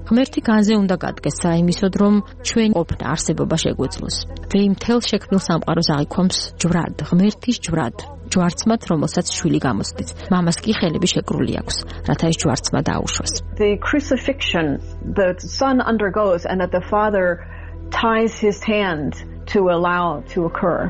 ღმერთი განზე უნდა გადგეს საიმისოდ, რომ ჩვენ ყოფნა არსებობა შეგვეძლოს. ვეი მთელ შექმნილ სამყაროს აღიქვამს ჯვრად, ღმერთის ჯვრად. ჯვარცმად, რომელსაც შვილი გამოსდით. მამას კი ხელები შეკრული აქვს, რათა ეს ჯვარცმა დაუშვას. The crucifixion the son undergoes and that the father ties his hand to allow to occur.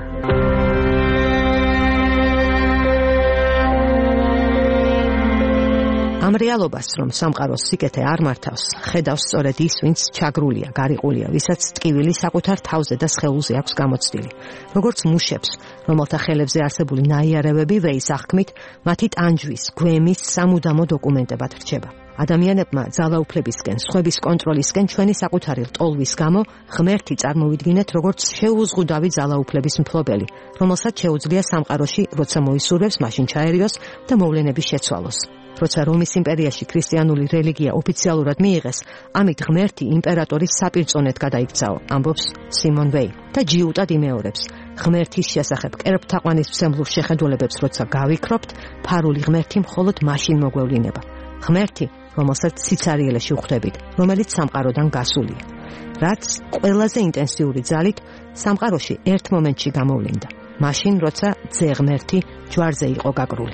ამ რეალობას, რომ სამყაროს სიკეთე არ მართავს, ხედავს სწორედ ის, ვინც ჩაგრულია, გარიყულია, ვისაც ტკივილი საკუთარ თავზე და სხეულზე აქვს გამოცდილი. როგორც მუშებს, რომელთა ხელებზე არსებული ნაიარევები ვეის აღქმით, მათი ტანჯვის, გვემის სამუდამო დოკუმენტებად რჩება. ადამიანებმა ძალაუფლებისკენ, სხვების კონტროლისკენ ჩვენი საკუთარი რტოლვის გამო ღმერთი წარმოვიდგინეთ როგორც შეუზღუდავი ძალაუფლების მფლობელი, რომელსაც შეუძლია სამყაროში, როცა მოისურვებს, მაშინ ჩაერიოს და მოვლენები შეცვალოს. როცა რომის იმპერიაში ქრისტიანული რელიგია ოფიციალურად მიიღეს, ამით ღმერთი იმპერატორის საპირწონედ გადაიქცაო, ამბობს სიმონ ვეი და ჯიუტად იმეორებს. ღმერთის შესახებ კერპთაყვანისმცემლურ შეხედულებებს როცა გავიქრობთ, ფარული ღმერთი მხოლოდ მაშინ მოგვევლინება. ღმერთი, რომელსაც სიცარიელეში ვხვდებით, რომელიც სამყაროდან გასულია, რაც ყველაზე ინტენსიური ძალით სამყაროში ერთ მომენტში გამოვლინდა, მაშინ როცა ძე ღმერთი ჯვარზე იყო გაკრული.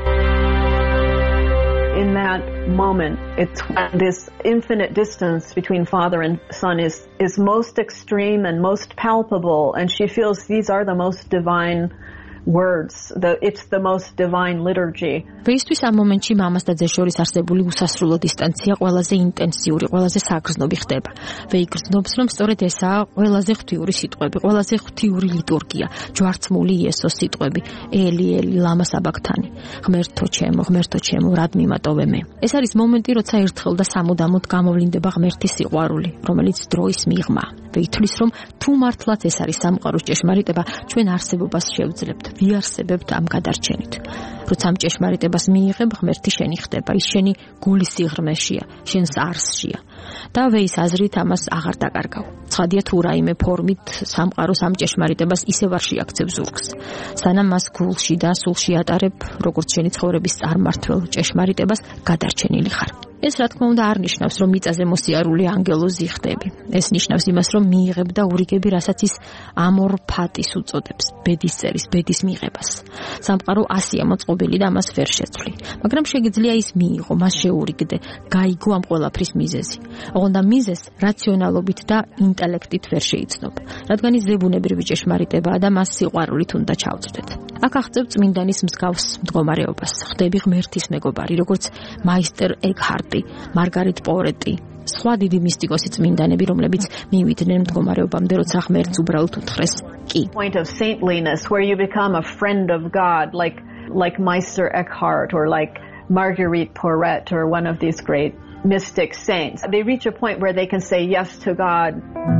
In that moment, it's when this infinite distance between father and son is, is most extreme and most palpable, and she feels these are the most divine words, the, it's the most divine liturgy. ვეისთვის ამ მომენტში მამას და ძეს შორის არსებული უსასრულო დისტანცია ყველაზე ინტენსიური, ყველაზე საგრძნობი ხდება. ვეი გრძნობს, რომ სწორედ ესაა ყველაზე ღვთიური სიტყვები, ყველაზე ღვთიური ლიტურგია, ჯვარცმული იესოს სიტყვები, ელი ელი ლამა საბაქთანი. ღმერთო ჩემო, ღმერთო ჩემო, რად მიმატოვე მე. ეს არის მომენტი, როცა ერთხელ და სამუდამოდ გამოვლინდება ღმერთის სიყვარული, რომელიც დროის მიღმა. ვეი თვლის, რომ თუ მართლაც ეს არის სამყაროს ჭეშმარიტება, ჩვენ არსებობას შევძლებთ, ვიარსებებთ ამ გადარჩენით. როცა ამ ჭეშმარიტებას მიიღებ, ღმერთი შენი ხდება, ის შენი გულის სიღრმეშია, შენს არსშია. და ვეის აზრით ამას აღარ დაკარგავ. ცხადია თუ რაიმე ფორმით სამყაროს ამ ჭეშმარიტებას ისევ არ შეაქცევ ზურგს. სანამ მას გულში და სულში ატარებ, როგორც შენი ცხოვრების წარმმართველ ჭეშმარიტებას გადარჩენილი ხარ. ეს რა თქმა უნდა არ ნიშნავს, რომ მიწაზე მოსიარული ანგელოზი ხდები. ეს ნიშნავს იმას, რომ მიიღებ და ურიგები, რასაც ის ამორ ფატის უწოდებს, ბედის წერის, ბედის მიღებას. სამყარო ასია მოწყობილი და ამას ვერ შეცვლი. მაგრამ შეგიძლია ის მიიღო, მას შეურიგდე, გაიგო ამ ყველაფრის მიზეზი. ოღონდ ამ მიზეზს რაციონალობით და ინტელექტით ვერ შეიცნობ, რადგან ის ზებუნებრივი ჭეშმარიტებაა და მას სიყვარულით უნდა ჩავწვდეთ. აქ აღწევ წმინდანის მსგავს მდგომარეობას, ხდები ღმერთის მეგობარი, როგორც მაისტერ ეკჰარტი, მარგარიტ პორეტი, სხვა დიდი მისტიკოსი წმინდანები, რომლებიც მივიდნენ მდგომარეობამდე, როცა ღმერთს უბრალოდ უთხრეს კი. Point of saintliness where you become a friend of God, like like Meister Eckhart or like Marguerite Porete or one of these great mystic saints. They reach a point where they can say yes to God.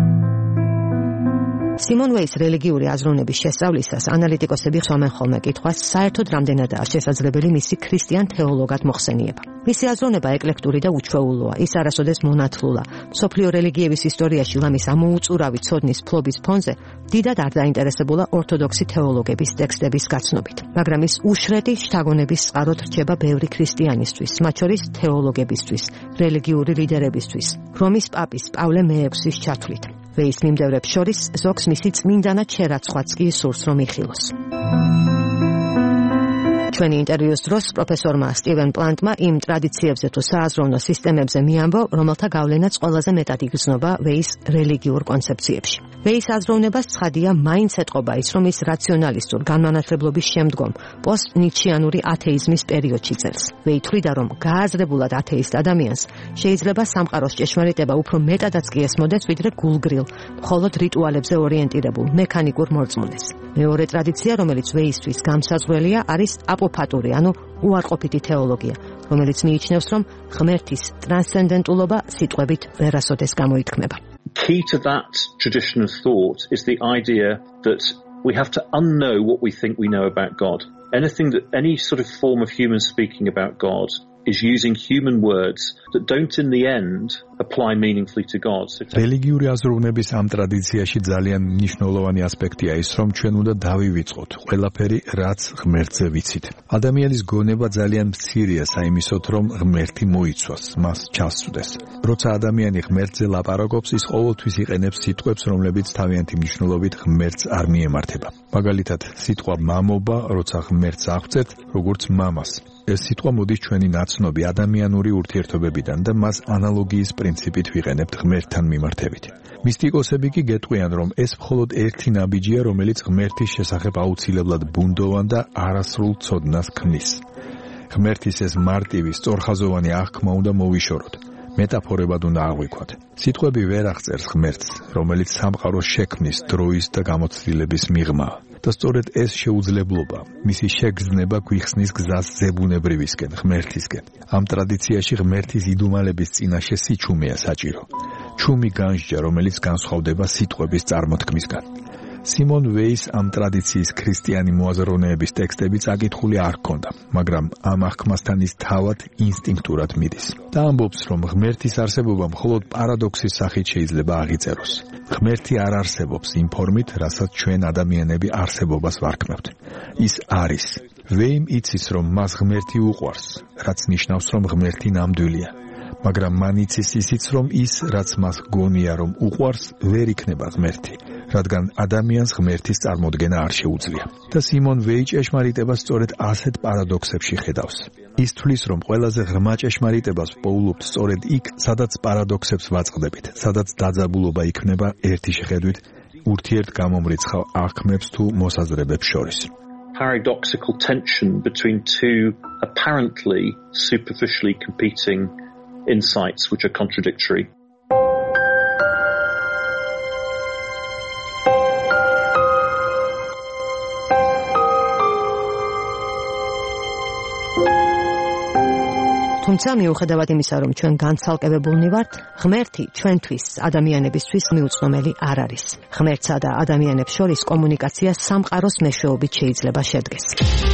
სიმონ ვეის რელიგიური აზროვნების შესწავლისას ანალიტიკოსები ხსოვენ ხოლმე კითხვას, საერთოდ რამდენადაა შესაძლებელი მისი ქრისტიან თეოლოგად მოხსენიება. მისი აზროვნება ეკლექტური და უჩვეულოა, ის არასოდეს მონათლულა. მსოფლიო რელიგიების ისტორიაში ლამის ამოუწურავი ცოდნის ფლობის ფონზე დიდად არ დაინტერესებულა ორთოდოქსი თეოლოგების ტექსტების გაცნობით, მაგრამ ის უშრედი შთაგონების წყაროდ რჩება ბევრი ქრისტიანისთვის, მათ შორის თეოლოგებისთვის, რელიგიური ლიდერებისთვის, რომის პაპის პავლე მეექვსის ჩათვლით. ვეის მიმდევრებს შორის ზოგს მისი წმინდანად შერაცხვაც კი სურს რომ იხილოს. ჩვენი ინტერვიუს დროს პროფესორმა სტივენ პლანტმა იმ ტრადიციებზე თუ სააზროვნო სისტემებზე მიამბო, რომელთა გავლენაც ყველაზე მეტად იგრძნობა ვეის რელიგიურ კონცეფციებში. ვეის აზროვნებას ცხადია მაინც ეტყობა ის, რომ ის რაციონალისტურ განმანათლებლობის შემდგომ პოსტ-ნიჩიანური ათეიზმის პერიოდში წერს. ვეი თვლიდა, რომ გააზრებულად ათეისტ ადამიანს შეიძლება სამყაროს ჭეშმარიტება უფრო მეტადაც კი ესმოდეს, ვიდრე გულგრილ, მხოლოდ რიტუალებზე ორიენტირებულ მექანიკურ მორწმუნეს. მეორე ტრადიცია, რომელიც ვეისთვის გამსაზღვრელია, არის აპოფატური, ანუ უარყოფითი თეოლოგია, რომელიც მიიჩნევს, რომ ღმერთის ტრანსცენდენტულობა სიტყვებით ვერასოდეს გამოითქმება. Key to that tradition of thought is the idea that we have to unknow what we think we know about God. Anything that, any sort of form of human speaking about God is using human words that don't in the end apply meaningfully to God. რელიგიური აზროვნების ამ ტრადიციაში ძალიან მნიშვნელოვანი ასპექტია ის, რომ ჩვენ უნდა დავივიწყოთ ყველაფერი, რაც ღმერთზე ვიცით. ადამიანის გონება ძალიან მცირეა საიმისოთ, რომ ღმერთი მოიცვას, მას ჩასწვდეს. როცა ადამიანი ღმერთზე ლაპარაკობს, ის ყოველთვის იყენებს სიტყვებს, რომლებიც თავიანთი მნიშვნელობით ღმერთს არ მიემართება. მაგალითად, სიტყვა მამობა, როცა ღმერთს აღვწევთ, როგორც მამას. ეს სიტყვა მოდის ჩვენი ნაცნობი ადამიანური ურთიერთობებიდან და მას ანალოგიის პრინციპით ვიყენებთ ღმერთთან მიმართებით. მისტიკოსები კი გეტყვიან, რომ ეს მხოლოდ ერთი ნაბიჯია, რომელიც ღმერთის შესახებ აუცილებლად ბუნდოვან და არასრულ ცოდნას ქმნის. ღმერთის ეს მარტივი, სწორხაზოვანი აღქმა უნდა მოვიშოროთ. მეტაფორებად უნდა აღვიქვათ. სიტყვები ვერ აღწერს ღმერთს, რომელიც სამყაროს შექმნის, დროის და გამოცდილების მიღმაა. და სწორედ ეს შეუძლებლობა, მისი შეგრძნება გვიხსნის გზას ზებუნებრივისკენ, ღმერთისკენ. ამ ტრადიციაში ღმერთის იდუმალების წინაშე სიჩუმეა საჭირო. ჩუმი განსჯა, რომელიც განსხვავდება სიტყვების წარმოთქმისგან. სიმონ ვეის ამ ტრადიციის ქრისტიანი მოაზროვნეების ტექსტები წაკითხული არ ჰქონდა, მაგრამ ამ აღქმასთან ის თავად ინსტინქტურად მიდის. და ამბობს, რომ ღმერთის არსებობა მხოლოდ პარადოქსის სახით შეიძლება აღიწეროს. ღმერთი არ არსებობს იმ ფორმით, რასაც ჩვენ ადამიანები არსებობას ვარქმევთ. ის არის. ვეიმ იცის, რომ მას ღმერთი უყვარს, რაც ნიშნავს, რომ ღმერთი ნამდვილია. მაგრამ მან იცის ისიც, რომ ის, რაც მას გონია, რომ უყვარს, ვერ იქნება ღმერთი. რადგან ადამიანს ღმერთის წარმოდგენა არ შეუძლია. და სიმონ ვეი ჭეშმარიტებას სწორედ ასეთ პარადოქსებში ხედავს. ის თვლის, რომ ყველაზე ღრმა ჭეშმარიტებას პოულობთ სწორედ იქ, სადაც პარადოქსებს ვაწყდებით, სადაც დაძაბულობა იქმნება ერთი შეხედვით ურთიერთგამომრიცხავ აღქმებს თუ მოსაზრებებს შორის. Paradoxical tension between two apparently superficially competing insights which are contradictory. თუმცა მიუხედავად იმისა, რომ ჩვენ განცალკევებულნი ვართ, ღმერთი ჩვენთვის, ადამიანებისთვის მიუწვდომელი არ არის. ღმერთსა და ადამიანებს შორის კომუნიკაცია სამყაროს მეშვეობით შეიძლება შედგეს.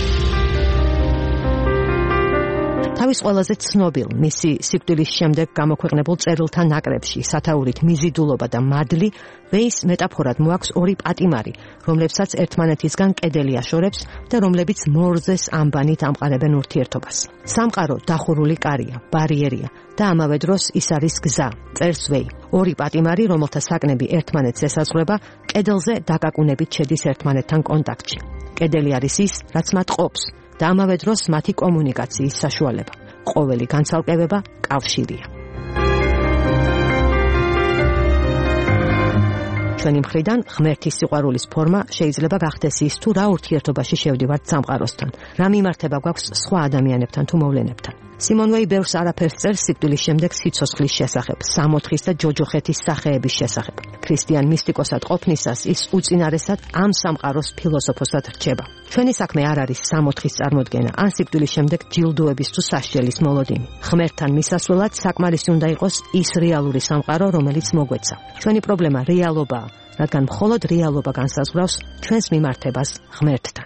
თავის ყველაზე ცნობილ, მისი სიკვდილის შემდეგ გამოქვეყნებულ წერილთა ნაკრებში სათაურით მიზიდულობა და მადლი ვეის მეტაფორად მოაქვს ორი პატიმარი, რომლებსაც ერთმანეთისგან კედელი აშორებს და რომლებიც მორზეს ამბანით ამყარებენ ურთიერთობას. სამყარო დახურული კარია, ბარიერია და ამავე დროს ის არის გზა, წერს ვეი. ორი პატიმარი, რომელთა საკნები ერთმანეთს ესაზღვრება, კედელზე დაკაკუნებით შედის ერთმანეთთან კონტაქტში. კედელი არის ის, რაც მათ ყოფს და ამავე დროს მათი კომუნიკაციის საშუალება. ყოველი განცალკევება კავშირია. ჩვენი მხრიდან ღმერთის სიყვარულის ფორმა შეიძლება გახდეს ის, თუ რა ურთიერთობაში შევდივართ სამყაროსთან, რა მიმართება გვაქვს სხვა ადამიანებთან თუ მოვლენებთან. სიმონ ვეი ბევრს არაფერს წერს სიკვდილის შემდეგ სიცოცხლის შესახებ, სამოთხის და ჯოჯოხეთის სახეების შესახებ. ქრისტიან მისტიკოსად ყოფნისას ის უწინარესად ამ სამყაროს ფილოსოფოსად რჩება. ჩვენი საქმე არ არის სამოთხის წარმოდგენა, ან სიკვდილის შემდეგ ჯილდოების თუ სასჯელის მოლოდინი. ღმერთთან მისასვლელად საკმარისი უნდა იყოს ის რეალური სამყარო, რომელიც მოგვეცა. ჩვენი პრობლემა რეალობაა, რადგან მხოლოდ რეალობა განსაზღვრავს ჩვენს მიმართებას ღმერთთან.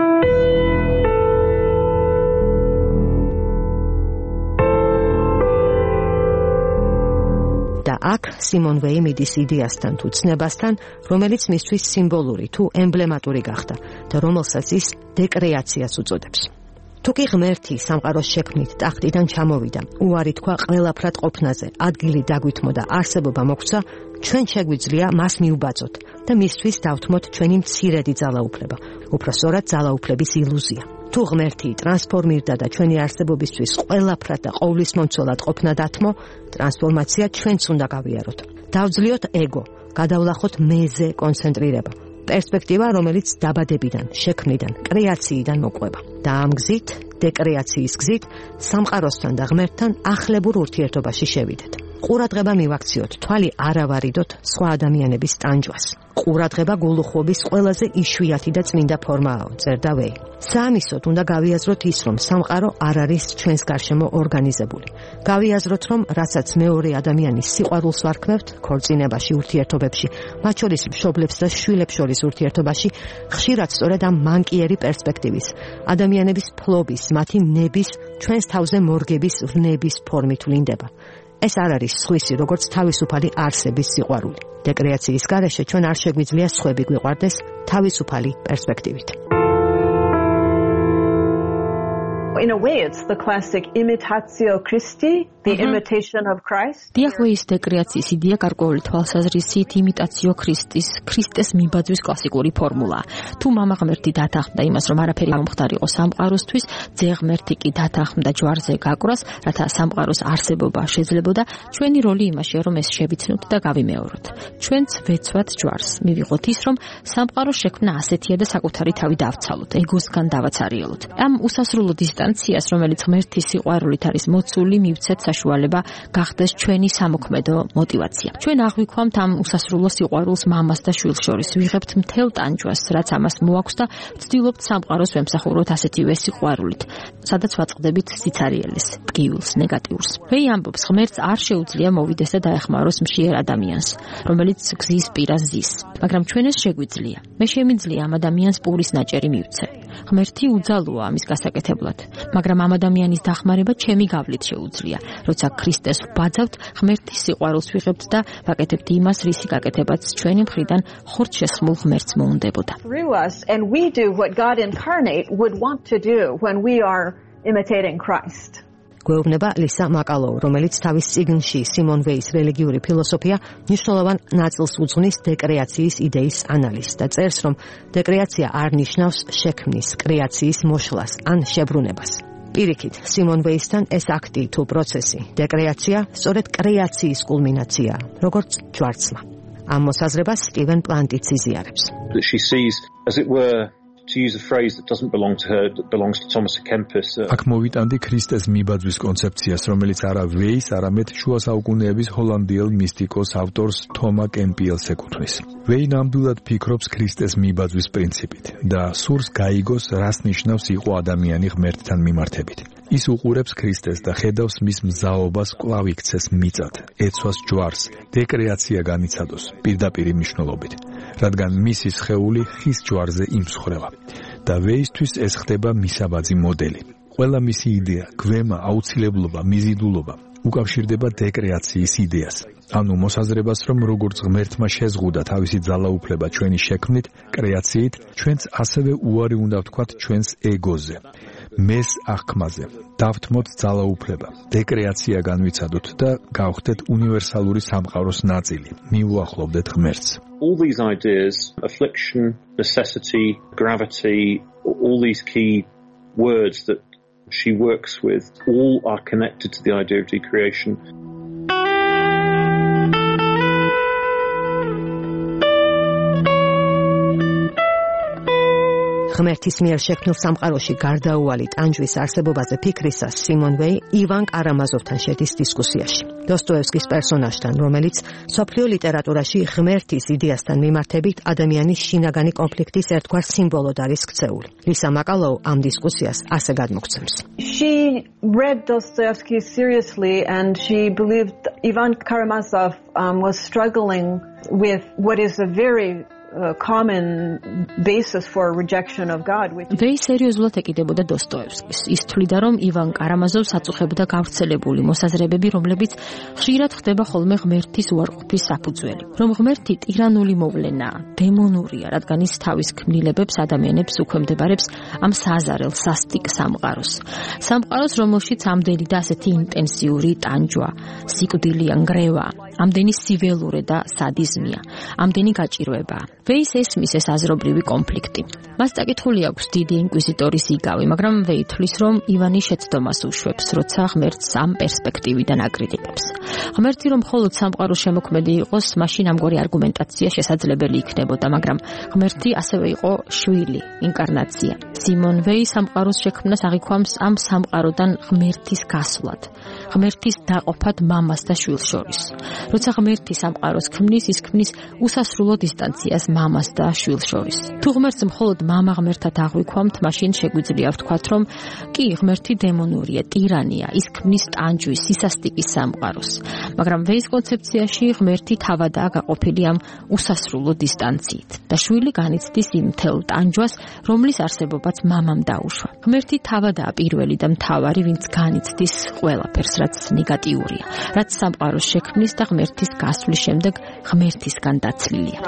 და აქ სიმონ ვეი მიდის იდეასთან თუ ცნებასთან, რომელიც მისთვის სიმბოლური თუ ემბლემატური გახდა და რომელსაც ის დეკრეაციას უწოდებს. თუკი ღმერთი სამყაროს შექმნით ტახტიდან ჩამოვიდა, უარი თქვა ყველაფრად ყოფნაზე, ადგილი დაგვითმო და არსებობა მოგვცა, ჩვენ შეგვიძლია მას მიუბაძოთ და მისთვის დავთმოთ ჩვენი მცირედი ძალაუფლება, უпроსორად ძალაუფლების ილუზია. თუ ღმერთი ტრანსფორმირდა და ჩვენი არსებობისთვის ყველაფრად და ყოვლისმომცველად ყოფნა დათმო, ტრანსფორმაცია ჩვენც უნდა გავიაროთ. დავძლიოთ ეგო, გადავლახოთ მეზე კონცენტრირება. პერსპექტივა, რომელიც დაბადებიდან, შექმნიდან, კრეაციიდან მოყვება. და ამ გზით, დეკრეაციის გზით, სამყაროსთან და ღმერთთან ახლებურ ურთიერთობაში შევიდეთ. ყურადღება მივაქციოთ, თვალი არ ავარიდოთ სხვა ადამიანების ტანჯვას. ყურადღება გულუხვობის ყველაზე იშვიათი და წმინდა ფორმაა, წერდა ვეი. საამისოდ უნდა გავიაზროთ ის, რომ სამყარო არ არის ჩვენს გარშემო ორგანიზებული. გავიაზროთ, რომ რასაც მეორე ადამიანის სიყვარულს ვარქმევთ, ქორწინებაში, ურთიერთობებში, მათ შორის მშობლებს და შვილებს შორის ურთიერთობაში, ხშირად სწორედ ამ მანკიერი პერსპექტივის, ადამიანების ფლობის, მათი ნების, ჩვენს თავზე მორგების ვნების ფორმით ვლინდება. ეს არ არის სხვისი, როგორც თავისუფალი არსების სიყვარული. დეკრეაციის გარეშე ჩვენ არ შეგვიძლია სხვები გვიყვარდეს თავისუფალი პერსპექტივით. In a way, it's the classic imitatio Christi, the mm-hmm. imitation of Christ. დიახვეის დეკრეაციის იდეა გარკვეული თვალსაზრისით იმიტაციო ქრისტის, ქრისტეს მიბაძვის კლასიკური ფორმულაა. თუ მამა ღმერთი დათანხმდა იმას, რომ არაფერი არ მომხდარიყო სამყაროსთვის, ძე ღმერთი კი დათანხმდა ჯვარზე გაკვრას, რათა სამყაროს არსებობა შეძლებოდა, ჩვენი როლი იმაშია, რომ ეს შევიცნოთ და გავიმეოროთ. ჩვენც ვეცვათ ჯვარს, მივიღოთ ის, რომ სამყაროს შექმნა ასეთია და საკუთარი თავი დავცალოთ, ეგოსგან დავაცარიელოთ. ამ უსასრულო დისტანციას, რომელიც ღმერთის სიყვარულით არის მოცული, მივცეთ საშუალება გახდეს ჩვენი სამოქმედო მოტივაცია. ჩვენ აღვიქვამთ ამ უსასრულო სიყვარულს მამას და შვილს შორის, ვიღებთ მთელ ტანჯვას, რაც ამას მოაქვს და ვცდილობთ სამყაროს ვემსახუროთ ასეთივე სიყვარულით, სადაც ვაწყდებით სიცარიელეს, პგივილს, ნეგატიურს. ვეი ამბობს, ღმერთს არ შეუძლია მოვიდეს და დაეხმაროს მშიერ ადამიანს, რომელიც გზის პირას ზის, მაგრამ ჩვენ ეს შეგვიძლია. მე შემიძლია ამ ადამიანს პურის ნაჭერი მივცე. ღმერთი უძალოა ამის გასაკეთებლად, მაგრამ ამ ადამიანის დახმარება ჩემი გავლით შეუძლია. როცა ქრისტეს ვბაძავთ, ღმერთის სიყვარულს ვიღებთ და ვაკეთებთ იმას, რისი გაკეთებაც ჩვენი მხრიდან ხორცშესხმულ ღმერთს მოუნდებოდა. Through us, and we do what God incarnate would want to do when we are imitating Christ. გვეუბნება ლისა მაკალოუ, რომელიც თავის წიგნში სიმონ ვეის რელიგიური ფილოსოფია მნიშვნელოვან ნაწილს უძღვნის დეკრეაციის იდეის ანალიზს და წერს, რომ დეკრეაცია არ ნიშნავს შექმნის, კრეაციის მოშლას ან შებრუნებას. პირიქით, სიმონ ვეისთან ეს აქტი თუ პროცესი, დეკრეაცია, სწორედ კრეაციის კულმინაციაა, როგორც ჯვარცმა. ამ მოსაზრებას სტივენ პლანტიც იზიარებს. She sees, as it were, to use a phrase that doesn't belong to her, that belongs to Thomas à Kempis. აქ მოვიტანდი ქრისტეს მიბაძვის კონცეფციას, რომელიც არა ვეის, არამედ შუა საუკუნეების ჰოლანდიელ მისტიკოს ავტორს თომა კემპიელს ეკუთვნის. ვეი ნამდვილად ფიქრობს ქრისტეს მიბაძვის პრინციპით და სურს გაიგოს, რას ნიშნავს იყო ადამიანი ღმერთთან მიმართებით. ის უყურებს ქრისტეს და ხედავს მის მზაობას კვლავ იქცეს მიწად, ეცვას ჯვარს, დეკრეაცია განიცადოს პირდაპირი მნიშვნელობით, რადგან მისი სხეული ხის ჯვარზე იმსხვრევა და ვეისთვის ეს ხდება მისაბაძი მოდელი. ყველა მისი იდეა, გვემა, აუცილებლობა, მიზიდულობა უკავშირდება დეკრეაციის იდეას. ანუ მოსაზრებას, რომ როგორც ღმერთმა შეზღუდა თავისი ძალაუფლება ჩვენი შექმნით, კრეაციით, ჩვენც ასევე უარი უნდა ვთქვათ ჩვენს ეგოზე. მეს აღქმაზე, დავთმოთ ძალაუფლება, დეკრეაცია განვიცადოთ და გავხდეთ უნივერსალური სამყაროს ნაწილი, მიუახლოვდეთ ღმერთს. All these ideas, affliction, necessity, gravity, all these key words that she works with, all are connected to the idea of decreation. ღმერთის მიერ შექმნილ სამყაროში გარდაუვალი ტანჯვის არსებობაზე ფიქრისას სიმონ ვეი ივან კარამაზოვთან შედის დისკუსიაში. დოსტოევსკის პერსონაჟთან, რომელიც სოფლიო ლიტერატურაში ღმერთის იდეასთან მიმართებით ადამიანის შინაგანი კონფლიქტის ერთგვარ სიმბოლოდ არის ქცეული. ლისა მაკალოუ ამ დისკუსიას ასე გადმოგცემს. She read Dostoevsky seriously and she believed Ivan Karamazov um, was struggling with what is a very a common basis for rejection of God, which ვეი სერიოზულად ეკიდებოდა დოსტოევსკის. ის თვლიდა, რომ ივან კარამაზოვს აწუხებდა გავრცელებული მოსაზრებები, რომლებიც ხშირად ხდება ხოლმე ღმერთის უარყოფის საფუძველი. რომ ღმერთი ტირანული მოვლენაა, დემონურია, რადგან ის თავის ქმნილებებს ადამიანებს უქვემდებარებს ამ საზარელ სასტიკ სამყაროს. სამყაროს, რომელშიც ამდენი და ასეთი ინტენსიური ტანჯვა, სიკვდილი, ნგრევა, ამდენი სიველურე და სადიზმია, ამდენი გაჭირვება. ვეის ესმის ეს აზრობრივი კონფლიქტი. მას წაკითხული აქვს დიდი ინკვიზიტორის იგავი, მაგრამ ვეი თვლის, რომ ივანი შეცდომას უშვებს, როცა ღმერთს ამ პერსპექტივიდან აკრიტიკებს. ღმერთი რომ მხოლოდ სამყაროს შემოქმედი იყოს, მაშინ ამგვარი არგუმენტაცია შესაძლებელი იქნებოდა, მაგრამ ღმერთი ასევე იყო შვილი, ინკარნაცია. სიმონ ვეი სამყაროს შექმნას აღიქვამს ამ სამყაროდან ღმერთის გასვლად, ღმერთის დაყოფად მამას და შვილს შორის. როცა ღმერთი სამყაროს ქმნის, ის ქმნის უსასრულო დისტანციას მამას და შვილს შორის. თუ ღმერთს მხოლოდ მამა ღმერთად აღვიქვამთ, მაშინ შეგვიძლია ვთქვათ, რომ კი, ღმერთი დემონურია, ტირანია, ის ქმნის ტანჯვის, სისასტიკის სამყაროს. მაგრამ ვეის კონცეფციაში ღმერთი თავადაა გაყოფილი ამ უსასრულო დისტანციით და შვილი განიცდის იმ მთელ ტანჯვას, რომლის არსებობაც მამამ დაუშვა. ღმერთი თავადაა პირველი და მთავარი, ვინც განიცდის ყველაფერს, რაც ნეგატიურია, რაც სამყაროს შექმნის და ღმერთის გასვლის შემდეგ ღმერთისგან დაცლილია.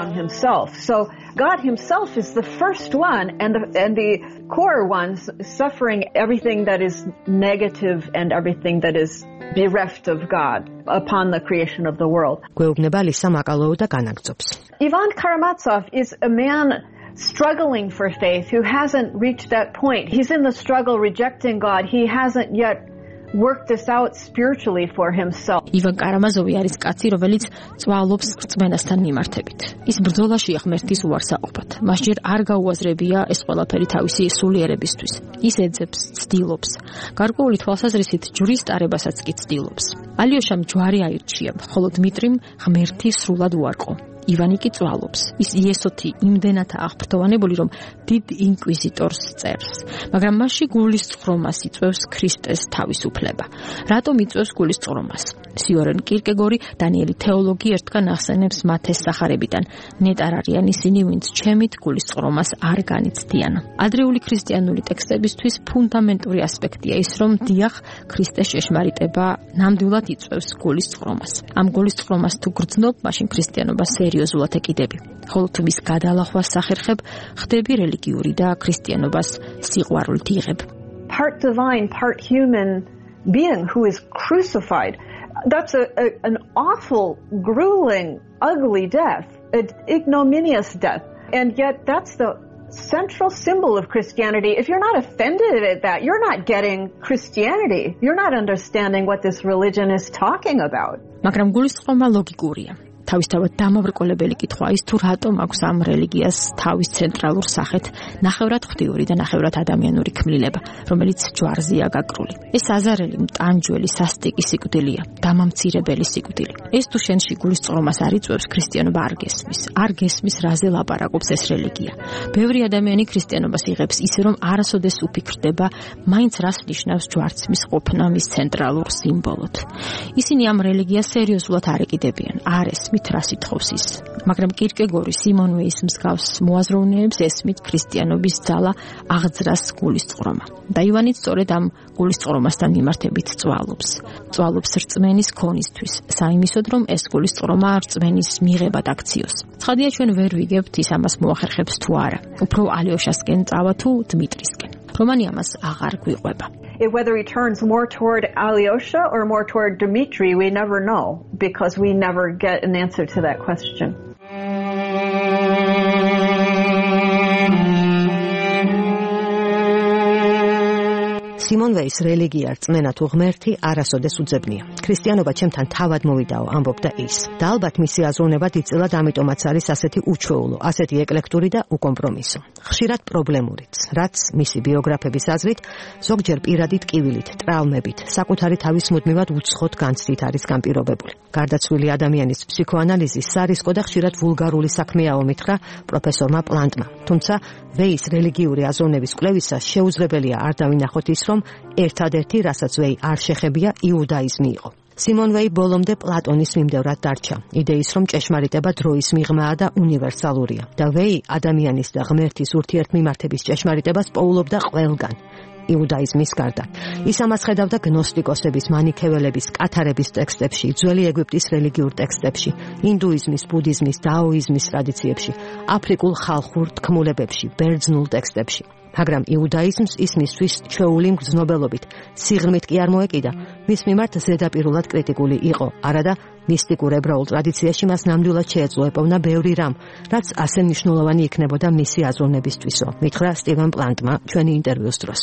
So God himself is the first one and the, and the core ones suffering everything that is negative and everything that is bereft of God upon the creation of the world. გვეუბნება ლისა მაკალოუ და განაგრძობს. Ivan Karamazov is a man struggling for faith who hasn't reached that point. He's in the struggle rejecting God. He hasn't yet work this out spiritually for himself. ივან კარამაზოვი არის კაცი, რომელიც წვალობს რწმენასთან მიმართებით. ის ბრძოლაშია ღმერთის უარსაყოფად. მას ჯერ არ გაუაზრებია ეს ყველაფერი თავისი სულიერებისთვის. ის ეძებს, ცდილობს. გარკვეული თვალსაზრისით ჯვრის ტარებასაც კი ცდილობს. ალიოშამ ჯვარი აირჩია, ხოლო დმიტრიმ ღმერთი სრულად უარყო. ივანი კი წვალობს. ის იესოთი იმდენად აღფრთოვანებული, რომ დიდ ინკვიზიტორს წერს. მაგრამ მასში გულის წყრომას იწვევს ქრისტეს თავისუფლება. რატომ იწვევს გულის წყრომას? სიორენ კირკეგორი, დანიელი თეოლოგი ერთგან ახსენებს მათეს სახარებიდან. ნეტარ არიან ისინი, ვინც ჩემით გულის წყრომას არ განიცდიან. ადრეული ქრისტიანული ტექსტებისთვის ფუნდამენტური ასპექტია ის, რომ დიახ, ქრისტეს ჭეშმარიტება ნამდვილად იწვევს გულის წყრომას. ამ გულის წყრომას თუ გრძნობ, მაშინ ქრისტიანობა სერიოზულად ეკიდები. ხოლო თუ მის გადალახვას სახერხებ, ხდები რელიგიური და ქრისტიანობას სიყვარულით იღებ. Part divine, part human being who is crucified. That's a, a, an awful, grueling, ugly death, an ignominious death. And yet that's the central symbol of Christianity. If you're not offended at that, you're not getting Christianity. You're not understanding what this religion is talking about. მაგრამ გულის წყრომა ლოგიკურია. თავისთავად დამავრკოლებელი კითხვა ის, თუ რატომ აქვს ამ რელიგიას თავის ცენტრალურ სახეთ ნახევრად ღვთიური და ნახევრად ადამიანური ქმნილება, რომელიც ჯვარზეა გაკრული. ეს აზარელი მტანჯველი სასტიკი სიკვდილია, დამამცირებელი სიკვდილი. ეს თუ შენში გულის წყრომას არ იწვევს, ქრისტიანობა არ გესმის. არ გესმის, რაზე ლაპარაკობს ეს რელიგია. ბევრი ადამიანი ქრისტიანობას იღებს ისე, რომ არასოდეს უფიქრდება, მაინც რას ნიშნავს ჯვარცმის ყოფნა მის ცენტრალურ სიმბოლოდ. ისინი ამ რელიგიას სერიოზულად არ ეკიდებიან, არ ესმით რა სიტყავს ის. მაგრამ კირკეგორი სიმონ ვეის მსგავს მოაზროვნეებს ესმით ქრისტიანობის ძალა აღძრას გულის წყრომა. და ივანიც სწორედ ამ გულის წყრომასთან მიმართებით წვალობს. წვალობს რწმენის ქონისთვის, საიმისოდ, რომ ეს გულის წყრომა რწმენის მიღებად აქციოს. ცხადია, ჩვენ ვერ ვიგებთ ის ამას მოახერხებს თუ არა. უფრო ალიოშასკენ წავა თუ დმიტრისკენ. რომანი ამას აღარ გვიყვება. Whether he turns more toward Alyosha or more toward Dmitry, we never know, because we never get an answer to that question. სიმონ ვეის რელიგია რწმენა თუ ღმერთი არასოდეს უძებნია. ქრისტიანობა ჩემთან თავად მოვიდაო, ამბობდა ის. და ალბათ მისი აზროვნება დიდწილად ამიტომაც არის ასეთი უჩვეულო, ასეთი ეკლექტური და უკომპრომისო. ხშირად პრობლემურიც, რაც მისი ბიოგრაფების აზრით ზოგჯერ პირადი ტკივილით, ტრაუმებით, საკუთარი თავის მუდმივად უცხოთ განცდით არის განპირობებული. გარდაცვლილი ადამიანის ფსიქოანალიზის სარისკო და ხშირად ვულგარული საქმეაო მითხრა პროფესორმა პლანტმა. თუმცა ვეის რელიგიური აზროვნების კვლევისას შეუძლებელია არ დავინახოთ ის, რომ ერთადერთი, რასაც ვეი არ შეხებია, იუდაიზმი იყო. სიმონ ვეი ბოლომდე პლატონის მიმდევრად დარჩა. იდეის, რომ ჭეშმარიტება დროის მიღმაა და უნივერსალურია. და ვეი ადამიანის და ღმერთის ურთიერთმიმართების ჭეშმარიტებას პოულობდა ყველგან. იუდაიზმის გარდა. ის ამას ხედავდა გნოსტიკოსების, მანიქეველების, კათარების ტექსტებში, ძველი ეგვიპტის რელიგიურ ტექსტებში, ინდუიზმის, ბუდიზმის, დაოიზმის ტრადიციებში, აფრიკულ ხალხურ თქმულებებში, ბერძნულ ტექსტებში. მაგრამ იუდაიზმს ის მისთვის ჩვეული მგრძნობელობით, სიღრმით კი არ მოეკიდა, მის მიმართ ზედაპირულად კრიტიკული იყო, არადა მისტიკურ ებრაულ ტრადიციაში მას ნამდვილად შეეძლო ეპოვნა ბევრი რამ, რაც ასე მნიშვნელოვანი იქნებოდა მისი აზროვნებისთვისო. მითხრა სტივენ პლანტმა ჩვენი ინტერვიუს დროს.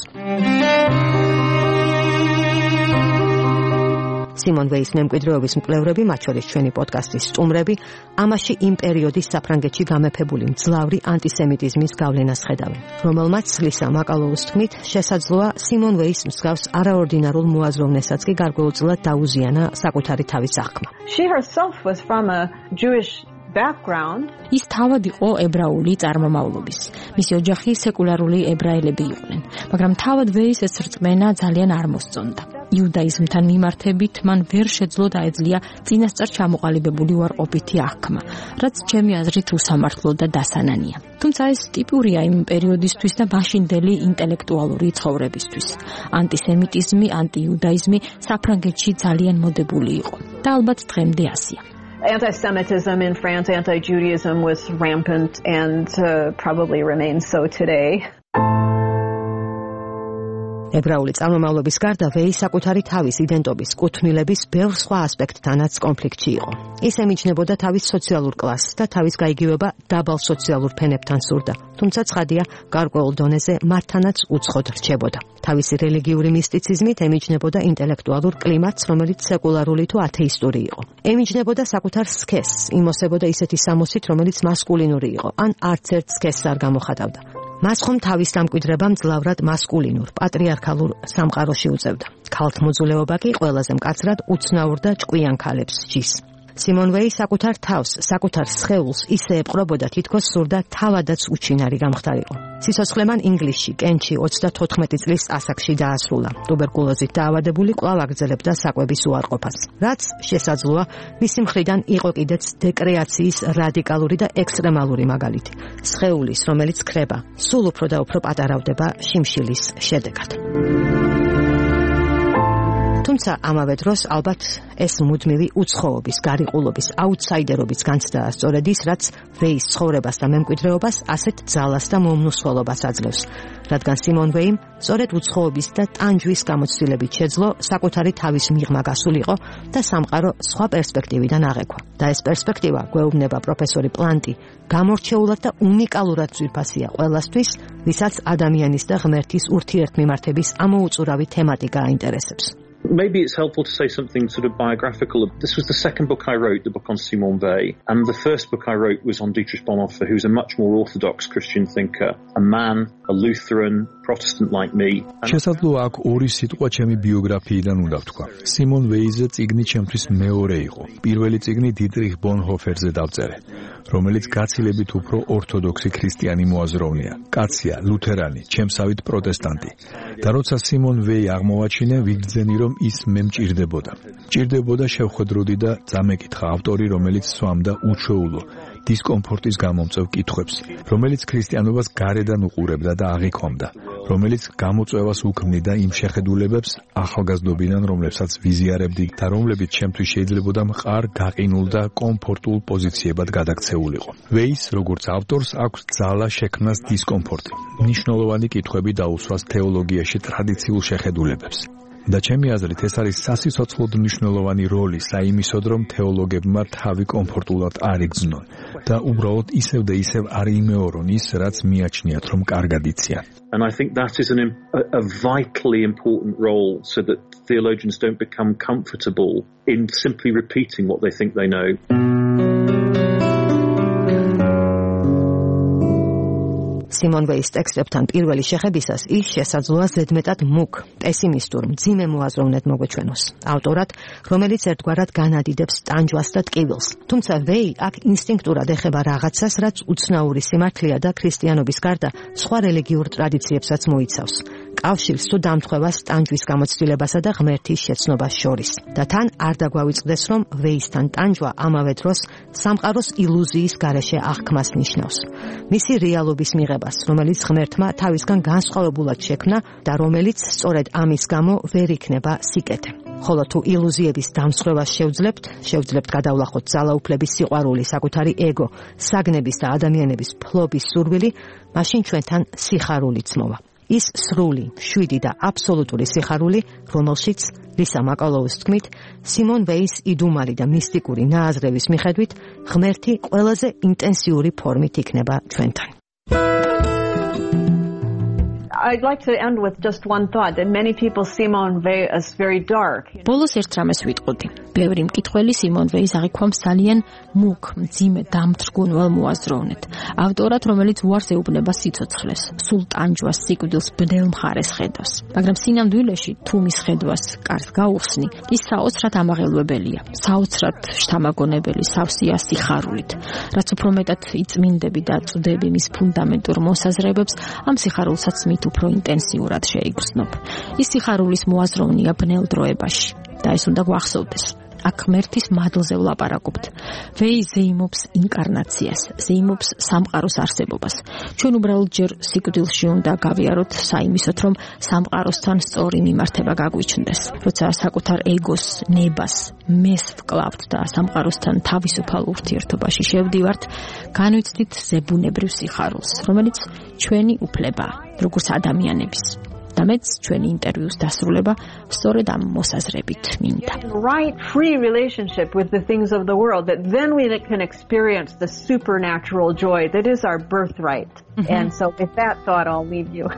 სიმონ ვეის მემკვიდრეობის მკვლევრები, მათ შორის ჩვენი პოდკასტის სტუმრები, ამაში იმ პერიოდის საფრანგეთში გამეფებული მძლავრი ანტისემიტიზმის გავლენას ხედავენ, რომელმაც სლისა მაკალოუს თქმით, შესაძლოა სიმონ ვეის მსგავს არაორდინარულ მოაზროვნესაც კი გარკვეულწილად დაუზიანა საკუთარი თავის აღქმა. She herself was from a Jewish background. ის თავად იყო ებრაული წარმომავლობის. მისი ოჯახი სეკულარული ებრაელები იყვნენ, მაგრამ თავად ვეის ეს რწმენა ძალიან არ მოსწონდა. იუდაიზმთან მიმართებით მან ვერ შეძლო დაეძლია წინასწარ ჩამოყალიბებული უარყოფითი აღქმა, რაც ჩემი აზრით უსამართლო და დასანანია. თუმცა ეს ტიპურია იმ პერიოდისთვის და მაშინდელი ინტელექტუალური ცხოვრებისთვის. ანტისემიტიზმი, ანტიიუდაიზმი საფრანგეთში ძალიან მოდებული იყო და ალბათ დღემდე ასია. Anti-Semitism in France, anti-Judaism was rampant and uh, probably remains so today. ებრაული წარმომავლობის გარდა ვეი საკუთარი თავის იდენტობის კუთვნილების ბევრ სხვა ასპექტთანაც კონფლიქტში იყო. ის ემიჯნებოდა თავის სოციალურ კლასს და თავის გაიგივება დაბალ სოციალურ ფენებთან სურდა, თუმცა ცხადია, გარკვეულ დონეზე მათთანაც უცხოდ რჩებოდა. თავისი რელიგიური მისტიციზმით ემიჯნებოდა ინტელექტუალურ კლიმატს, რომელიც სეკულარული თუ ათეისტური იყო. ემიჯნებოდა საკუთარ სქესს, იმოსებოდა ისეთი სამოსით, რომელიც მასკულინური იყო, ან არც ერთ სქესს არ გამოხატავდა. მას ხომ თავის დამკვიდრება მძლავრად მასკულინურ, პატრიარქალურ სამყაროში უწევდა. ქალთმოძულეობა კი ყველაზე მკაცრად უცნაურ და ჭკვიან ქალებს ჯის. სიმონ ვეი საკუთარ თავს, საკუთარ სხეულს ისე ეპყრობოდა, თითქოს სურდა თავადაც უჩინარი გამხდარიყო. სიცოცხლე მან ინგლისში, კენტში ოცდათოთხმეტი წლის ასაკში დაასრულა. ტუბერკულოზით დაავადებული კვლავ აგრძელებდა საკვების უარყოფას. რაც შესაძლოა მისი მხრიდან იყო კიდეც დეკრეაციის რადიკალური და ექსტრემალური მაგალითი. სხეულის, რომელიც ქრება, სულ უფრო და უფრო პატარავდება შიმშილის შედეგად. თუმცა ამავე დროს ალბათ ეს მუდმივი უცხოობის, გარიყულობის, აუთსაიდერობის განცდაა სწორედ ის, რაც ვეის ცხოვრებას და მემკვიდრეობას ასეთ ძალას და მომნუსხველობას აძლევს, რადგან სიმონ ვეიმ სწორედ უცხოობის და ტანჯვის გამოცდილებით შეძლო საკუთარი თავის მიღმა გასულიყო და სამყარო სხვა პერსპექტივიდან აღეკვა. და ეს პერსპექტივა, გვეუბნება პროფესორი პლანტი, გამორჩეულად და უნიკალურად ძვირფასია ყველასთვის, ვისაც ადამიანის და ღმერთის ურთიერთმიმართების ამოუწურავი თემატიკა აინტერესებს. Maybe it's helpful to say something sort of biographical. This was the second book I wrote, the book on Simon Weil, and the first book I wrote was on Dietrich Bonhoeffer, who's a much more orthodox Christian thinker, a man, a Lutheran, Protestant like me. შესაძლოა აქ ორი სიტყვა ჩემი ბიოგრაფიიდან უნდა ვთქვა. სიმონ ვეიზე წიგნი ჩემთვის მეორე იყო. პირველი წიგნი დიტრიხ ბონჰოფერზე დავწერე, რომელიც გაცილებით უფრო ორთოდოქსი ქრისტიანი მოაზროვნეა. კაცია, ლუთერანი, ჩემსავით პროტესტანტი. და როცა სიმონ ვეი აღმოვაჩინე, ვიგრძენი რომ ის მე მჭირდებოდა. მჭირდებოდა შევხვედროდი და წამეკითხა ავტორი, რომელიც სვამდა უჩვეულო დისკომფორტის გამომწვევ კითხვებს, რომელიც ქრისტიანობას გარედან უყურებდა და აღიქვამდა, რომელიც გამოწვევას უქმნიდა იმ შეხედულებებს ახალგაზრდობიდან, რომლებსაც ვიზიარებდი და რომლებიც ჩემთვის შეიძლებოდა მყარ, გაყინულ და კომფორტულ პოზიციებად გადაქცეულიყო. ვეის, როგორც ავტორს, აქვს ძალა შექმნას დისკომფორტი, მნიშვნელოვანი კითხვები დაუსვას თეოლოგიაში ტრადიციულ შეხედულებებს. და ჩემი აზრით ეს არის სასიცოცხლოდ მნიშვნელოვანი როლი საიმისოდ, რომ თეოლოგებმა თავი კომფორტულად არ იგრძნონ და უბრალოდ ისევ და ისევ არ იმეორონ ის, რაც მიაჩნიათ, რომ კარგად იციან. And I think that is an, a, a vitally important role so that theologians don't become comfortable in simply repeating what they think they know. სიმონ ვეის ტექსტებთან პირველი შეხებისას ის შესაძლოა ზედმეტად მუქ, პესიმისტურ, მძიმე მოაზროვნედ მოგვეჩვენოს. ავტორად, რომელიც ერთგვარად განადიდებს ტანჯვას და ტკივილს. თუმცა ვეი აქ ინსტინქტურად ეხება რაღაცას, რაც უცნაური სიმართლეა და ქრისტიანობის გარდა სხვა რელიგიურ ტრადიციებსაც მოიცავს. კავშირს თუ დამთხვევას ტანჯვის გამოცდილებასა და ღმერთის შეცნობას შორის. და თან არ დაგვავიწყდეს, რომ ვეისთან ტანჯვა ამავე დროს სამყაროს ილუზიის გარეშე აღქმას ნიშნავს. მისი რეალობის მიღებას, რომელიც ღმერთმა თავისგან განსხვავებულად შექმნა და რომელიც სწორედ ამის გამო ვერ იქნება სიკეთე. ხოლო თუ ილუზიების დამსხვრევას შევძლებთ, შევძლებთ გადავლახოთ ძალაუფლების სიყვარული, საკუთარი ეგო, საგნების და ადამიანების ფლობის სურვილი, მაშინ ჩვენთან სიხარულიც მოვა. ის სრული, შვიდი და აბსოლუტური სიხარული, რომელშიც ლისა მაკალოუს თქმით, სიმონ ვეის იდუმალი და მისტიკური ნააზრევის მიხედვით, ღმერთი ყველაზე ინტენსიური ფორმით იქნება ჩვენთან. I'd like to end with just one thought that many people see Simone Weil as very dark. ბოლოს ერთ რამეს ვიტყოდი. ბევრი მკითხველი სიმონ ვეის აღიქვამს ძალიან მუქ, მძიმე, დამთრგუნვალ მოაზროვნეთ. ავტორად, რომელიც უარს ეუბნება სიცოცხლეს, სულ ტანჯვას, სიკვდილს, ბნელ მხარეს ხედავს. მაგრამ სინამდვილეში, თუ მის ხედვას კარს გაუხსნი, ის საოცრად ამაღელვებელია, საოცრად შთამაგონებელი, სავსეა სიხარულით. რაც უფრო მეტად იწმინდები და წვდები მის ფუნდამენტურ მოსაზრებებს, ამ სიხარულსაც მით უფრო ინტენსიურად შეიგრძნობ. ის სიხარულის მოაზროვნეა ბნელ დროებაში და ეს უნდა გვახსოვდეს. აქ ღმერთის მადლზე ვლაპარაკობთ. ვეი ზეიმობს ინკარნაციას, ზეიმობს სამყაროს არსებობას. ჩვენ უბრალოდ ჯერ სიკვდილში უნდა გავიაროთ საიმისოთ, რომ სამყაროსთან სწორი მიმართება გაგვიჩნდეს. როცა საკუთარ ეგოს, ნებას, მეს ვკლავთ და სამყაროსთან თავისუფალ ურთიერთობაში შევდივართ, განვიცდით ზებუნებრივ სიხარულს, რომელიც ჩვენი უფლებაა, როგორც ადამიანების. და მეც ჩვენი ინტერვიუს დასრულება სწორედ ამ მოსაზრებით მინდა. Right free relationship with the things of the world, that then we can experience the supernatural joy that is our birthright. Mm-hmm. And so with that thought, I'll leave you.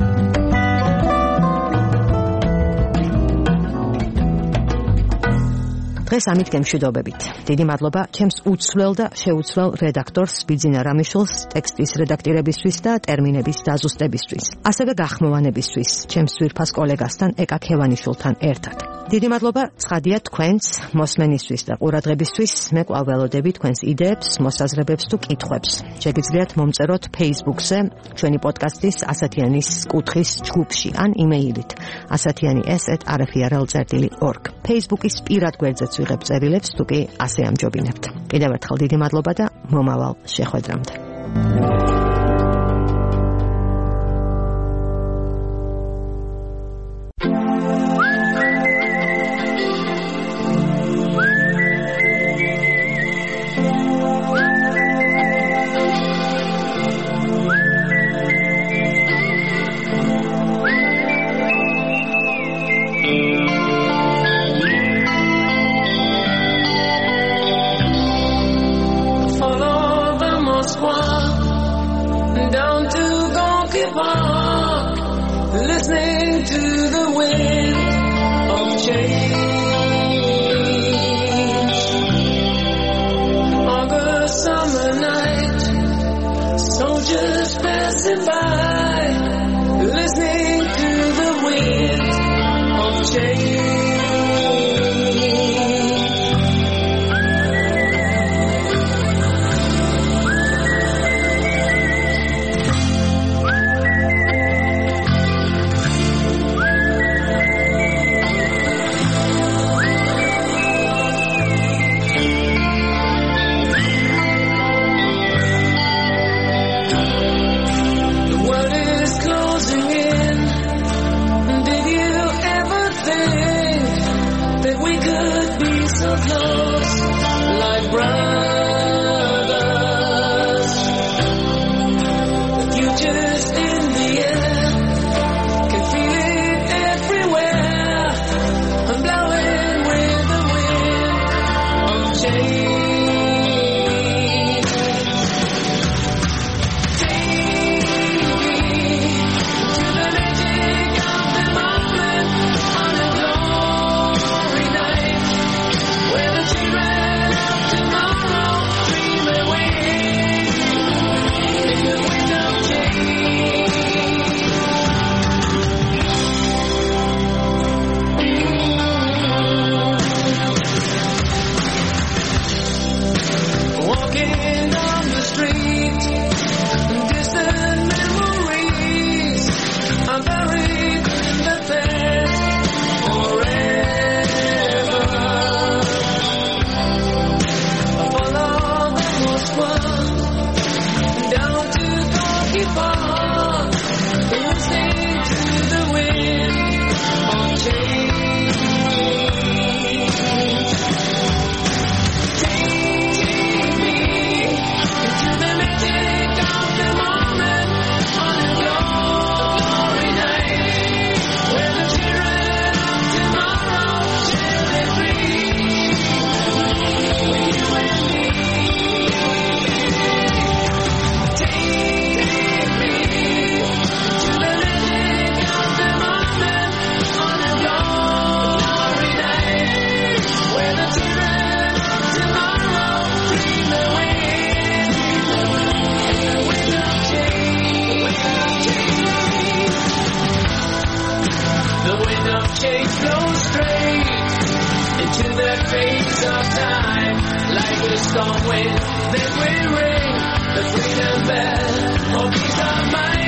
დღეს ამით გემშვიდობებით. დიდი მადლობა ჩემს უცვლელ და შეუცვლელ რედაქტორს ბიძინა რამიშვილს ტექსტის რედაქტირებისთვის და ტერმინების დაზუსტებისთვის. ასევე გახმოვანებისთვის ჩემს ძვირფას კოლეგასთან ეკა ქევანიშვილთან ერთად. დიდი მადლობა ცხადია თქვენს მოსმენისთვის და ყურადღებისთვის. მე კვლავ ველოდები თქვენს იდეებს, მოსაზრებებს თუ კითხვებს. შეგიძლიათ მომწეროთ Facebook-ზე ჩვენი პოდკასტის ასათიანის კუთხის ჯგუფში ან იმეილით ასათიანი ეს ეტ არ ეფ არ ელ წერტილი ორგ. Facebook-ის პირად გვერდზეც ვიღებ წერილებს, თუ კი ასე ამჯობინებთ. კიდევ ერთხელ დიდი მადლობა და მომავალ შეხვედრამდე. Down to Gonky Park, listening to the wind of change. August summer night, soldiers passing by, listening to the wind of change. Did you ever think The wind of change blows straight into the face of time. Like a storm wind, then we ring the freedom bell. Oh, peace of mind.